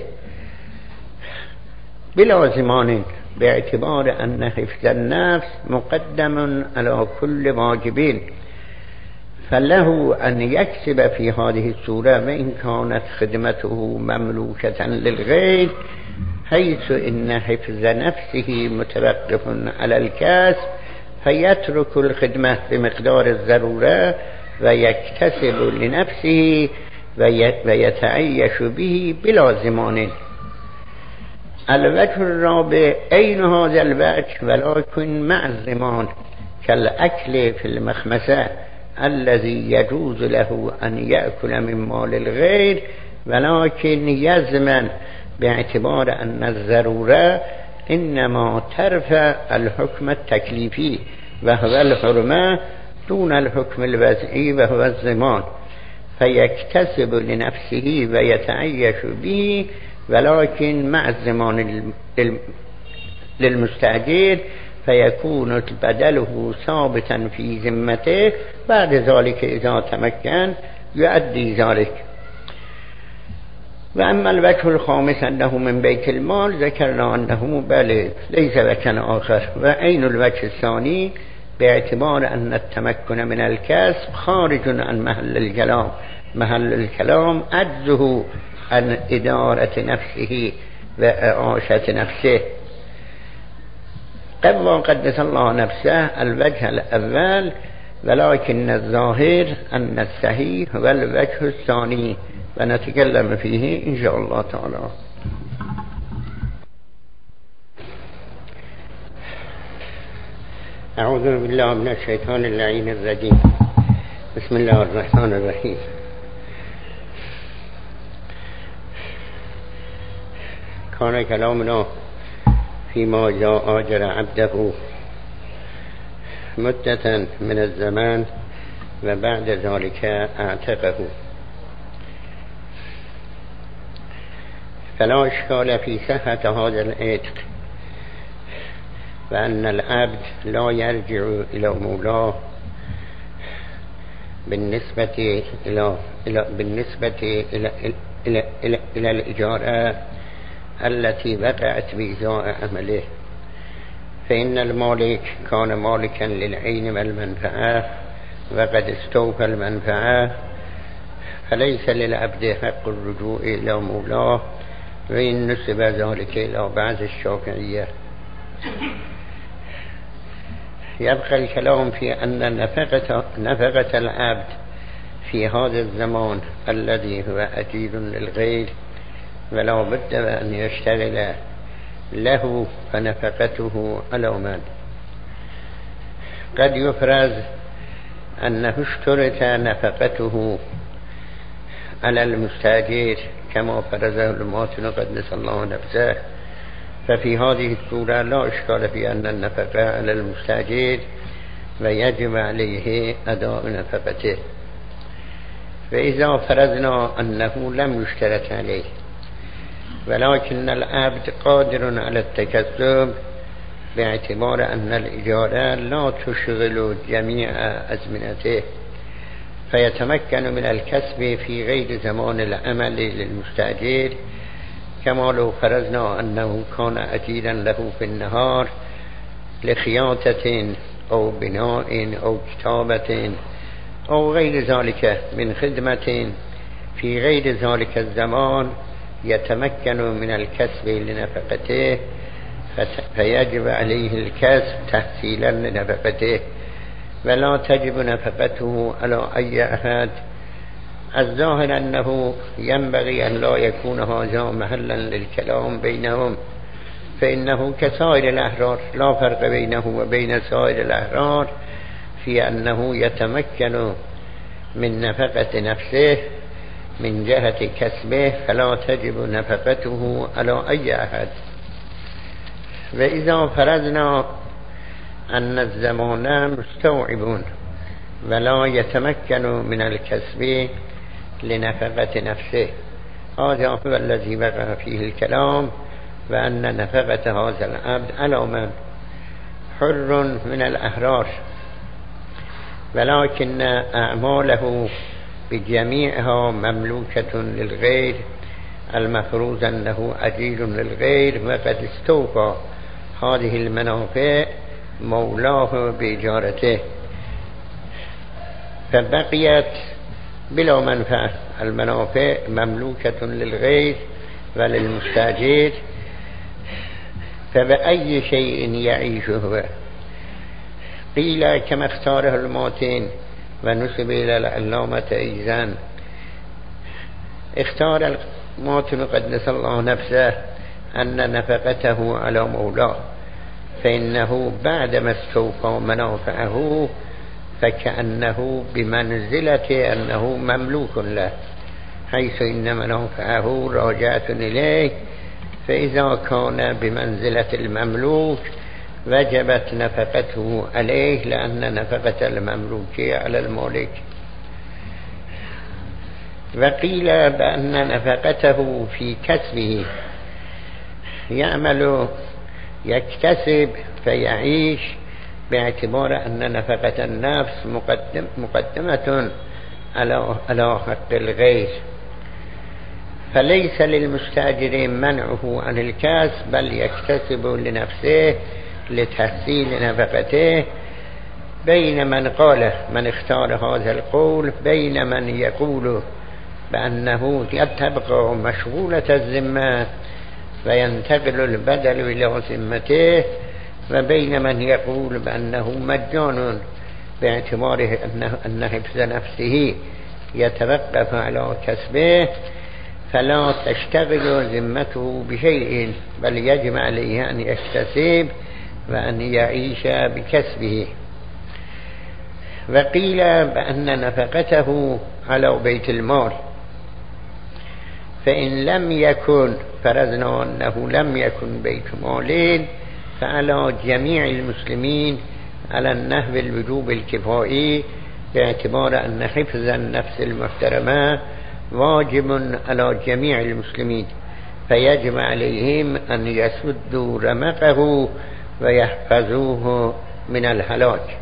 بلا زمان، باعتبار أن حفظ النفس مقدم على كل واجب، فله أن يكسب في هذه الصورة وإن كانت خدمته مملوكة للغير، حيث إن حفظ نفسه متوقف على الكسب، فيترك الخدمة بمقدار الضرورة ويكتسب لنفسه ويتعيش به بلا زمان. الوجه الرابع أين هذا الوجه ولكن مع الزمان، كالأكل في المخمسة الذي يجوز له أن يأكل من مال الغير، ولكن يزمن باعتبار أن الضرورة إنما ترفع الحكم التكليفي وهو الحرمة دون الحكم الوضعي وهو الزمان، فيكتسب لنفسه ويتعيش به، ولكن مع الزمان للمستأجر، فيكون بدله ثابتا في ذمته، بعد ذلك إذا تمكن يؤدي ذلك. وأما الوجه الخامس أنه من بيت المال، ذكرنا أنه بل ليس وجه آخر. وأين الوجه الثاني؟ باعتبار أن التمكن من الكسب خارج عن محل الكلام، محل الكلام عجزه عن إدارة نفسه وإعاشة نفسه. قد قدس الله نفسه الوجه الأول، ولكن الظاهر أن الصحيح هو الوجه الثاني، ونتكلم فيه إن شاء الله تعالى. أعوذ بالله من الشيطان اللعين الرجيم. بسم الله الرحمن الرحيم. كان كلامنا فيما جاء آجر عبده مدة من الزمان وبعد ذلك اعتقه، فلا إشكال في صحة هذا العتق، وأن العبد لا يرجع إلى مولاه بالنسبة إلى إلى بالنسبة إلى إلى إلى, إلى الإجارة التي وقعت بإجراء عمله، فإن المالك كان مالكا للعين والمنفعة وقد استوفى المنفعة، فليس للعبد حق الرجوع إلى مولاه، وإن نسب ذلك إلى بعض الشافعية. يبقى الكلام في أن نفقة, نفقة العبد في هذا الزمان الذي هو أجير للغير ولا بد أن يشتغل له، فنفقته على من؟ قد يفرز أنه اشترط نفقته على المستأجر كما فرزه الماتن قدس الله نفسه، ففي هذه الصورة لا إشكال في أن النفقة على المستأجر ويجب عليه أداء نفقته. فإذا فرضنا أنه لم يشترط عليه ولكن العبد قادر على التكسب، باعتبار أن الإجارة لا تشغل جميع أزمنته، فيتمكن من الكسب في غير زمان العمل للمستأجر، كما لو فرضنا أنه كان أجيرا له في النهار لخياطة أو بناء أو كتابة أو غير ذلك من خدمة في غير ذلك الزمان، يتمكن من الكسب لنفقته، فيجب عليه الكسب تحصيلا لنفقته، ولا تجب نفقته على أي أحد. الظاهر أنه ينبغي أن لا يكون هذا محلا للكلام بينهم، فإنه كسائر الأحرار لا فرق بينه وبين سائر الأحرار في أنه يتمكن من نفقة نفسه من جهة كسبه، فلا تجب نفقته على أي أحد. وإذا فرضنا أن الزمان مستوعب ولا يتمكن من الكسب لنفقة نفسه، هذا هو الذي وقع فيه الكلام، و ان نفقة هذا العبد على من حر من الأحرار ولكن أعماله بجميعها مملوكة للغير المفروض أنه أجير للغير وقد استوفى هذه المنافع مولاه بإجارته فبقيت بلا منفعة المنافع مملوكة للغير وللمستأجر فبأي شيء يعيش هو؟ قيل كما اختاره الماتين ونسب إلى العلامة أيضا اختار الماتن قدس الله نفسه أن نفقته على مولاه فإنه بعدما استوفى منافعه فكأنه بمنزلة أنه مملوك له حيث إن منافعه راجعة إليه فإذا كان بمنزلة المملوك وجبت نفقته عليه لأن نفقة المملوك على المالك. وقيل بأن نفقته في كسبه يعمل يكتسب فيعيش باعتبار أن نفقة النفس مقدم مقدمة على على حق الغير فليس للمستأجر منعه عن الكسب بل يكتسب لنفسه لتحصيل نفقته بين من قال من اختار هذا القول بين من يقول بأنه تبقى مشغولة الذمة وينتقل البدل إلى ذمته وبين من يقول بأنه مجان باعتباره أن حفظ نفسه يتوقف على كسبه فلا تشتغل ذمته بشيء بل يجب عليه أن يكتسب وأن يعيش بكسبه. وقيل بأن نفقته على بيت المال فإن لم يكن فرضنا أنه لم يكن بيت مال فعلى جميع المسلمين على النحو الوجوب الكفائي باعتبار أن حفظ النفس المحترمة واجب على جميع المسلمين فيجب عليهم أن يسدوا رمقه ويحفظوه من الهلاك.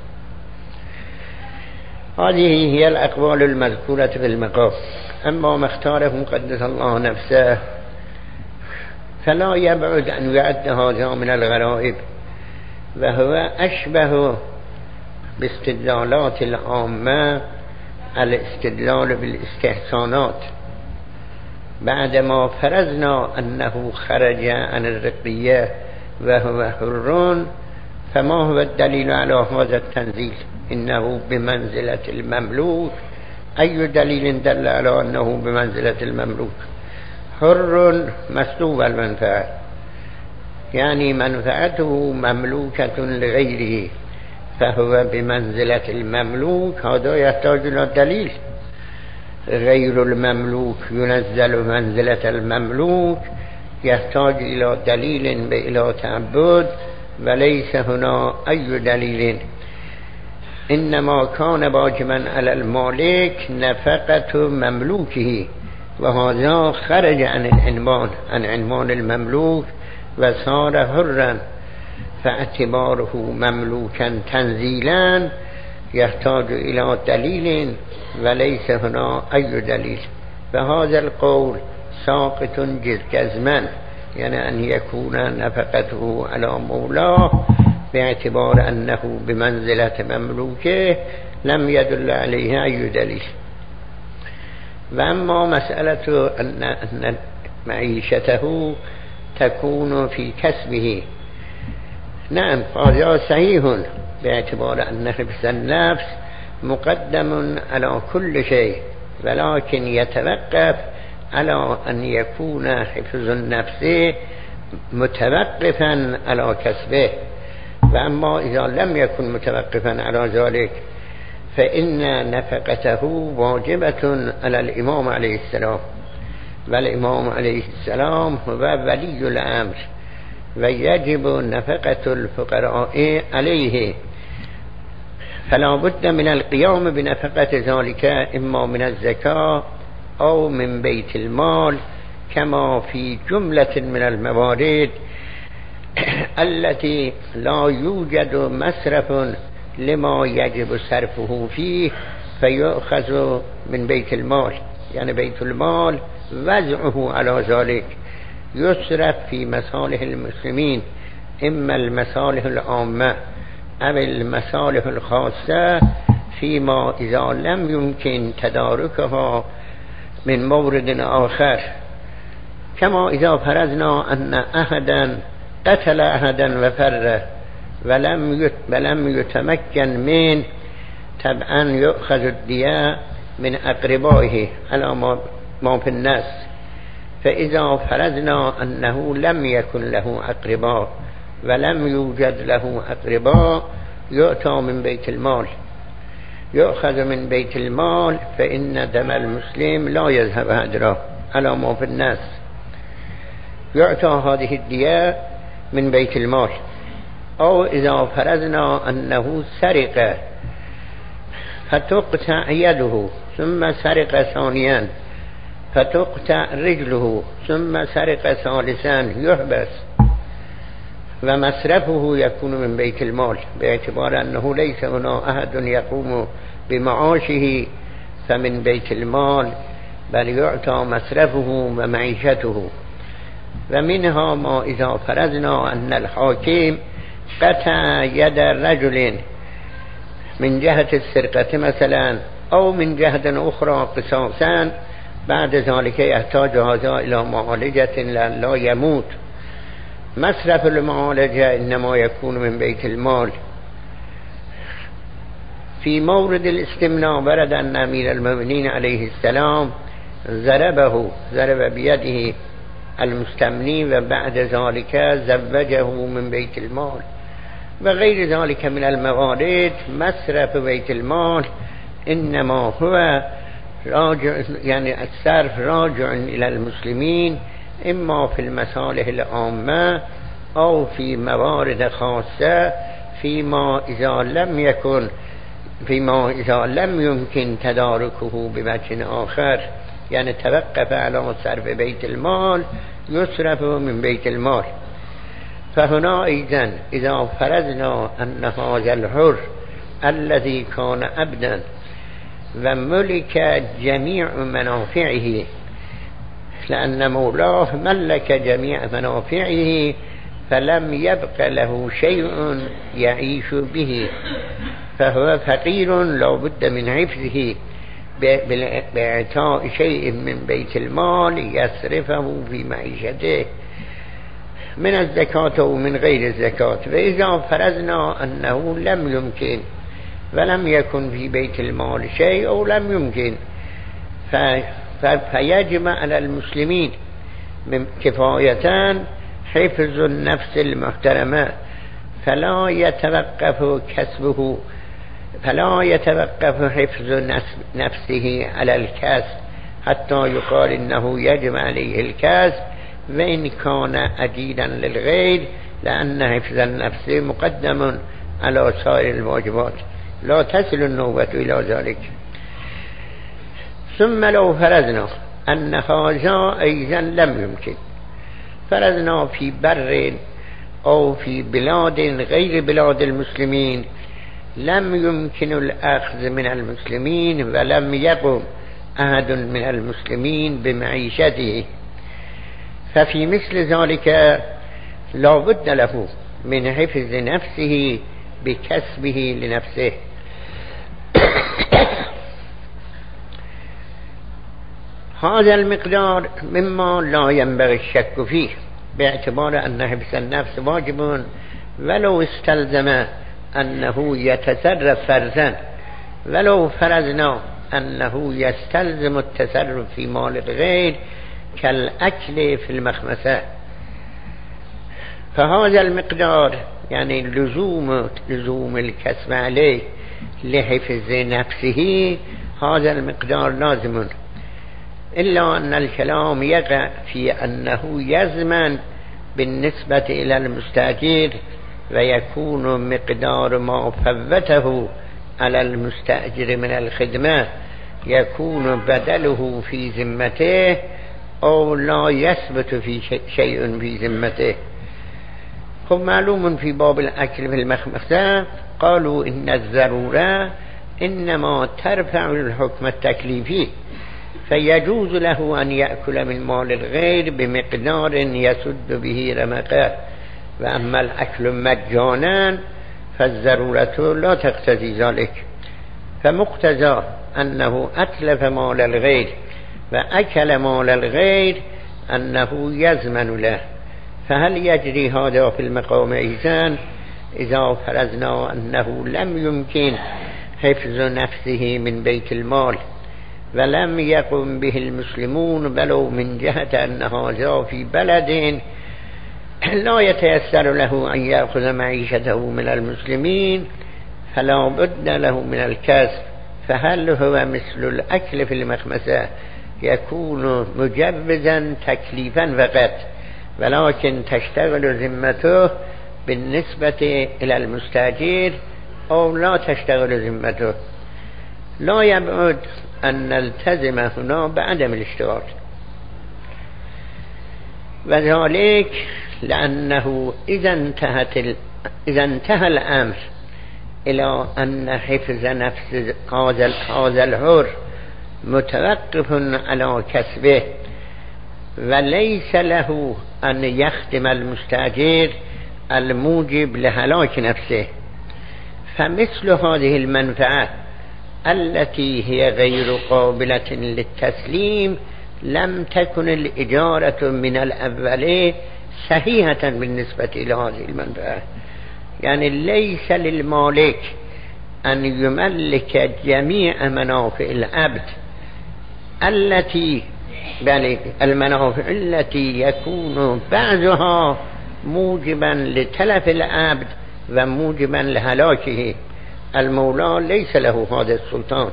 هذه هي الأقوال المذكورة في المقام. أما ما اختاره قدس الله نفسه فلا يبعد أن يعد هذا من الغرائب وهو أشبه باستدلالات العامة الاستدلال بالاستحسانات بعدما فرضنا أنه خرج عن الرقية وهو حر فما هو الدليل على هذا التنزيل؟ إنه بمنزلة المملوك. أي دليل دل على أنه بمنزلة المملوك؟ حر مسلوب المنفعة يعني منفعته مملوكة لغيره فهو بمنزلة المملوك. هذا يحتاج إلى دليل. غير المملوك ينزل منزلة المملوك يحتاج إلى دليل إلى تعبد وليس هنا أي دليل. إنما كان واجبا على المالك نفقة مملوكه وهذا خرج عن العنوان عن عنوان المملوك وصار حرا فاعتباره مملوكا تنزيلا يحتاج إلى دليل وليس هنا أي دليل. فهذا القول ساقط جزما يعني أن يكون نفقته على مولاه باعتبار أنه بمنزلة مملوكه لم يدل عليه أي دليل. وأما مسألة أن معيشته تكون في كسبه نعم هذا صحيح باعتبار أن حفظ النفس مقدم على كل شيء ولكن يتوقف على أن يكون حفظ النفس متوقفا على كسبه. فأما إذا لم يكن متوقفا على ذلك فإن نفقته واجبة على الإمام عليه السلام والإمام عليه السلام هو ولي الأمر ويجب نفقة الفقراء عليه فلا بد من القيام بنفقة ذلك إما من الزكاة أو من بيت المال كما في جملة من الموارد التي لا يوجد مصرف لما يجب صرفه فيه فيؤخذ من بيت المال، يعني بيت المال وضعه على ذلك يصرف في مصالح المسلمين، إما المصالح العامة أو المصالح الخاصة، فيما إذا لم يمكن تداركها من مورد آخر. كما إذا فرضنا أن أحدا قتل أحدا وفر ولم ولم يتمكن من، طبعا يؤخذ الدية من أقربائه على ما في النص. فإذا فرضنا أنه لم يكن له أقرباء ولم يوجد له أقرباء، يؤتى من بيت المال، يؤخذ من بيت المال، فإن دم المسلم لا يذهب هدرا على ما في الناس. يؤتى هذه الدية من بيت المال. أو إذا فرضنا أنه سرق فتقطع يده ثم سرق ثانيا، فتقطع رجله ثم سرق ثالثا، يحبس ومصرفه يكون من بيت المال، باعتبار أنه ليس هنا أحد يقوم بمعاشه فمن بيت المال، بل يعطى مصرفه ومعيشته. ومنها ما إذا فرضنا أن الحاكم قطع يد رجل من جهة السرقة مثلا، أو من جهة أخرى قصاصا، بعد ذلك يحتاج هذا إلى معالجة لا يموت، مصرف المعالجة إنما يكون من بيت المال. في مورد الاستمناء ورد أن أمير المؤمنين عليه السلام ضربه ضرب بيده المستمني، وبعد ذلك زوجه من بيت المال. وغير ذلك من الموارد مصرف بيت المال إنما هو راجع، يعني الصرف راجع إلى المسلمين، إما في المصالح العامة أو في موارد خاصة، فيما إذا لم يكن فيما إذا لم يمكن تداركه بوجه آخر، يعني توقف على صرف بيت المال، يصرف من بيت المال. فهنا أيضا إذا فرضنا أن هذا الحر الذي كان عبدا وملك جميع منافعه، لأن مولاه ملك جميع منافعه فلم يبق له شيء يعيش به، فهو فقير لا بد من حفظه بإعطاء شيء من بيت المال يصرفه في معيشته من الزكاة ومن غير الزكاة. فإذا فرضنا أنه لم يمكن ولم يكن في بيت المال شيء أو لم يمكن، فيجب على المسلمين من كفايتان حفظ النفس المحترمة، فلا يتوقف كسبه فلا يتوقف حفظ نفسه على الكسب حتى يقال إنه يجب عليه الكسب، وإن كان أجيدا للغير، لأن حفظ النفس مقدم على سائر الواجبات، لا تصل النوبة إلى ذلك. ثم لو فرضنا أن هذا أيضا لم يمكن، فرضنا في بر أو في بلاد غير بلاد المسلمين لم يمكن الأخذ من المسلمين ولم يقم أحد من المسلمين بمعيشته، ففي مثل ذلك لا بد له من حفظ نفسه بكسبه لنفسه. هذا المقدار مما لا ينبغي الشك فيه، باعتبار أن حفظ النفس واجب ولو استلزم أنه يتصرف فرزا، ولو فرضنا أنه يستلزم التصرف في مال الغير كالأكل في المخمسة. فهذا المقدار يعني لزوم لزوم الكسب عليه لحفظ نفسه، هذا المقدار لازم، إلا أن الكلام يقع في أنه يزمن بالنسبة إلى المستأجر، ويكون مقدار ما فوته على المستأجر من الخدمة يكون بدله في ذمته، أو لا يثبت في شيء في ذمته. خب معلوم في باب الأكل في المخمسة قالوا إن الضرورة إنما ترفع الحكم التكليفي، فيجوز له أن يأكل من مال الغير بمقدار يسد به رمقه، وأما الأكل مجانا فالضرورة لا تقتضي ذلك، فمقتضى أنه أتلف مال الغير وأكل مال الغير أنه يزمن له. فهل يجري هذا في المقام أيضا إذا فرضنا أنه لم يمكن حفظ نفسه من بيت المال ولم يقم به المسلمون، ولو من جهة أن هذا في بلد لا يتيسر له أن يأخذ معيشته من المسلمين، فلا بد له من الكسب. فهل هو مثل الأكل في المخمسة يكون مجوزا تكليفا فقط، ولكن تشتغل ذمته بالنسبة إلى المستأجر، أو لا تشتغل ذمته؟ لا يبعد أن نلتزم هنا بعدم الاشتغال، وذلك لأنه إذا انتهت ال... إذا انتهى الأمر إلى أن حفظ نفس هذا هذا الحر متوقف على كسبه، وليس له أن يخدم المستأجر الموجب لهلاك نفسه، فمثل هذه المنفعة التي هي غير قابلة للتسليم لم تكن الإجارة من الأول صحيحة بالنسبة إلى هذه المنفعة. يعني ليس للمالك أن يملك جميع منافع العبد التي بل المنافع التي يكون بعضها موجبا لتلف العبد وموجبا لهلاكه. المولى ليس له هذا السلطان.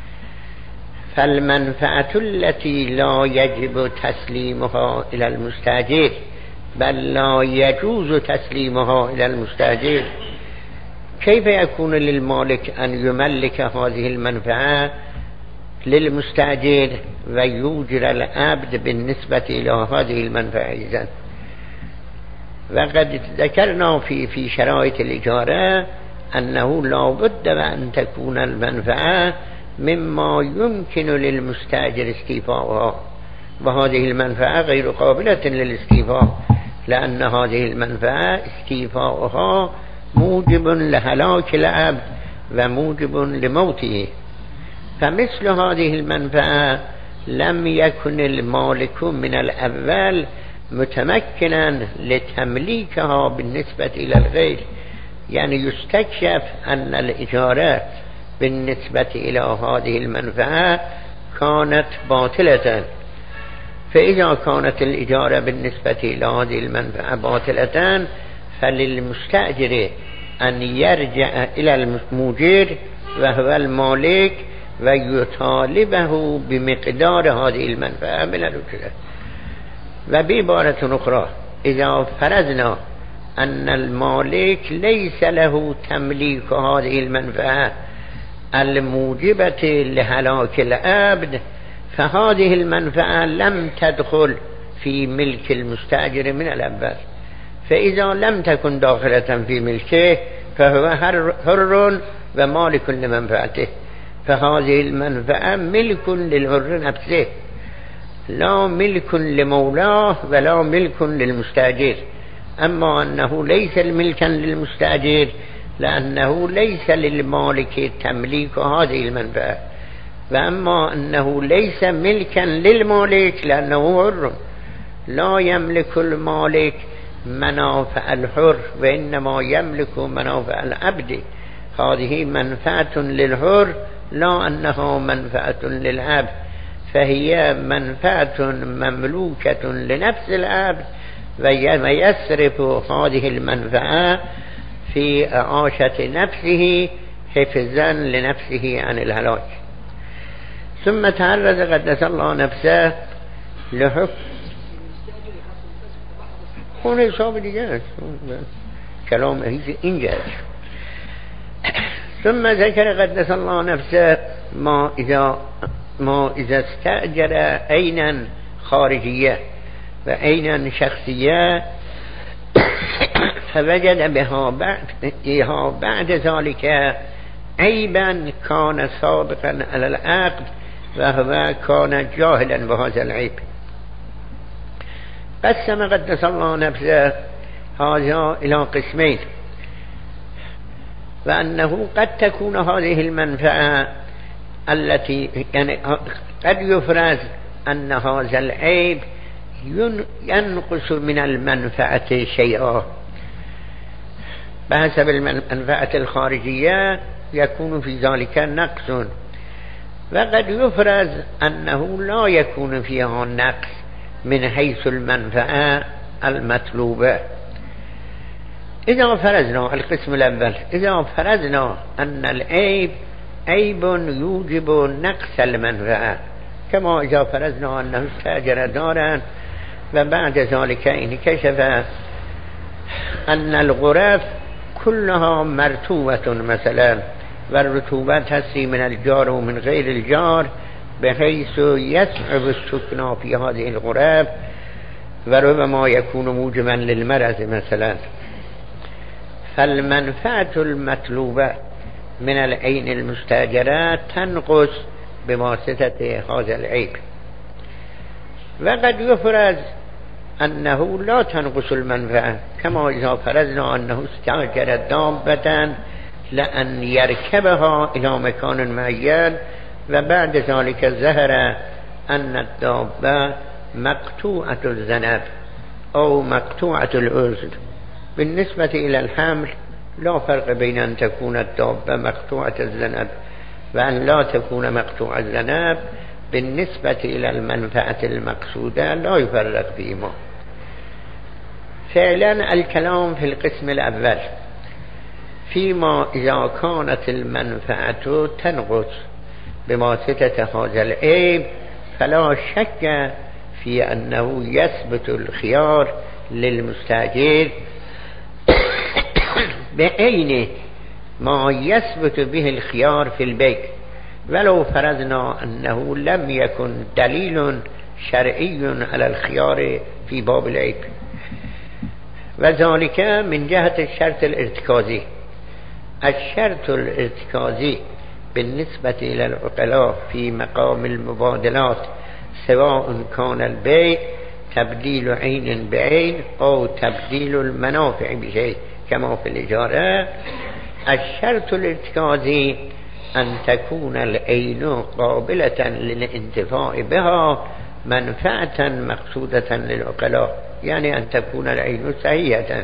فالمنفعة التي لا يجب تسليمها إلى المستأجر بل لا يجوز تسليمها إلى المستأجر، كيف يكون للمالك أن يملك هذه المنفعة للمستأجر ويوجر العبد بالنسبة إلى هذه المنفعة؟ إذن وقد ذكرنا في في شرائط الإجارة أنه لا بد وأن تكون المنفعة مما يمكن للمستأجر استيفاؤها، وهذه المنفعة غير قابلة للاستيفاء، لأن هذه المنفعة استيفاؤها موجب لهلاك العبد وموجب لموته. فمثل هذه المنفعة لم يكن المالك من الأول متمكنا لتمليكها بالنسبة إلى الغير. يعني يستكشف أن الإجارة بالنسبة إلى هذه المنفعة كانت باطلة، فإذا كانت الإجارة بالنسبة إلى هذه المنفعة باطلة فللمستأجر أن يرجع إلى المؤجر وهو المالك ويطالبه بمقدار هذه المنفعة من الأجرة. وبعبارة أخرى إذا فرضنا أن المالك ليس له تمليك هذه المنفعة الموجبة لهلاك العبد، فهذه المنفعة لم تدخل في ملك المستأجر من الأول، فإذا لم تكن داخلة في ملكه فهو حر ومالك لمنفعته، فهذه المنفعة ملك للحر نفسه لا ملك لمولاه ولا ملك للمستأجر. أما أنه ليس ملكا للمستأجر لأنه ليس للمالك تمليك هذه المنفعة، وأما أنه ليس ملكا للمالك لأنه حر لا يملك المالك منافع الحر وإنما يملك منافع العبد. هذه منفعة للحر لا أنها منفعة للعبد، فهي منفعة مملوكة لنفس العبد ويصرف هذه المنفعة في إعاشة نفسه حفظا لنفسه عن الهلاك. ثم تعرض قدس الله نفسه لحكم هون حساب دیگه كلام اینجا. ثم ذكر قدس الله نفسه ما إذا ما إذا استأجر عينا خارجية وعينا شخصية، فوجد بها بعد, بعد ذلك عيبا كان سابقا على العقد وهو كان جاهلا بهذا العيب. قسم قدس الله نفسه هذا إلى قسمين، وأنه قد تكون هذه المنفعة التي يعني قد يفرز أن هذا العيب ينقص من المنفعة شيئا بحسب المنفعة الخارجية، يكون في ذلك نقص، وقد يفرز أنه لا يكون فيها نقص من حيث المنفعة المطلوبة. إذا فرضنا القسم الأول، إذا فرضنا أن العيب عيب يوجب نقص المنفعة، كما إذا فرضنا أنه استأجر دارا وبعد ذلك انكشف أن الغرف كلها مرطوبة مثلا، والرطوبة تسري من الجار ومن غير الجار بحيث يصعب السكن في هذه الغرف وربما يكون موجبا للمرض مثلا، فالمنفعة المطلوبة من العين المستأجرة تنقص بواسطة هذا العيب. وقد يفرض أنه لا تنقص المنفعة، كما إذا فرضنا أنه استأجر دابة لأن يركبها إلى مكان معين وبعد ذلك ظهر أن الدابة مقطوعة الذنب أو مقطوعة الأذن. بالنسبة إلى الحمل لا فرق بين أن تكون الدابة مقطوعة الذنب وأن لا تكون مقطوعة الذنب، بالنسبة إلى المنفعة المقصودة لا يفرق فيهما. فعلا الكلام في القسم الأول فيما إذا كانت المنفعة تنقص بواسطة هذا العيب، فلا شك في أنه يثبت الخيار للمستأجر بعينه ما يثبت به الخيار في البيع، ولو فرضنا أنه لم يكن دليل شرعي على الخيار في باب العيب، وذلك من جهة الشرط الارتكازي. الشرط الارتكازي بالنسبة إلى العقلاء في مقام المبادلات سواء كان البيع تبديل عين بعين أو تبديل المنافع بشيء كما في الإجارة، الشرط الارتكازي أن تكون العين قابلة للانتفاع بها منفعة مقصودة للعقلاء، يعني أن تكون العين صحيحة.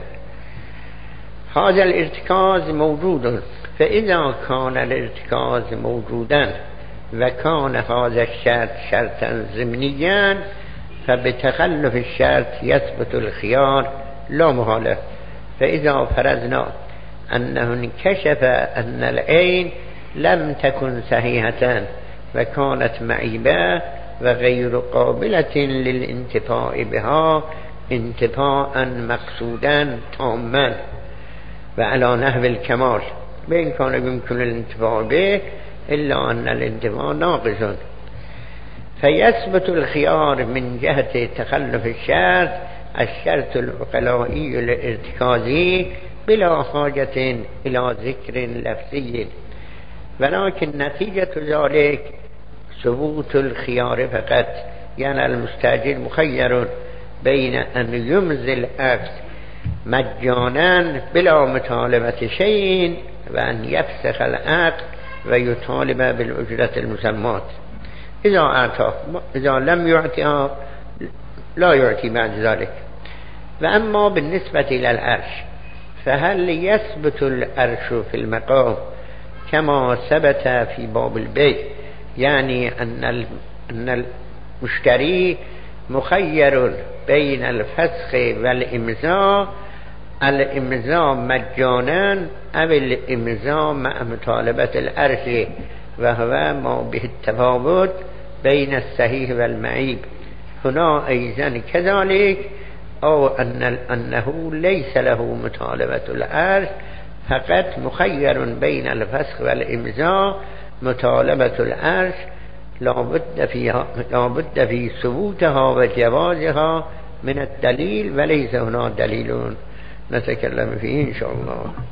هذا الارتكاز موجود، فإذا كان الارتكاز موجودا وكان هذا الشرط شرطا ضمنيا فبتخلف الشرط يثبت الخيار لا محالة. فإذا فرضنا أنه انكشف أن العين لم تكن صحيحة وكانت معيبة وغير قابلة للانتفاع بها انتفاعا مقصودا تاما وعلى نحو الكمال، بإن كان يمكن الانتفاع به إلا أن الانتفاع ناقص، فيثبت الخيار من جهة تخلف الشرط الشرط العقلائي الارتكازي بلا حاجة إلى ذكر لفظي، ولكن نتيجة ذلك ثبوت الخيار فقط، يعني المستأجر مخير بين أن يمزل عقد مجانا بلا مطالبة شيء وأن يفسخ العقد ويطالب بالأجرة المسمات. إذا أعطى، إذا لم يعطي لا يعطي بعد ذلك. وأما بالنسبة إلى العرش، فهل يثبت العرش في المقام كما ثبت في باب البيع، يعني أن أن المشتري مخير بين الفسخ والإمضاء، الإمضاء مجانا أو الإمضاء مع مطالبة العرش، وهو ما به التفاوت بين الصحيح والمعيب. هنا أيضا كذلك، أو أن أنه ليس له مطالبة العرش، فقط مخير بين الفسخ والإمضاء، مطالبة العرش لابد فيها لابد في ثبوتها وجوازها من الدليل وليس هنا دليل نتكلم فيه إن شاء الله.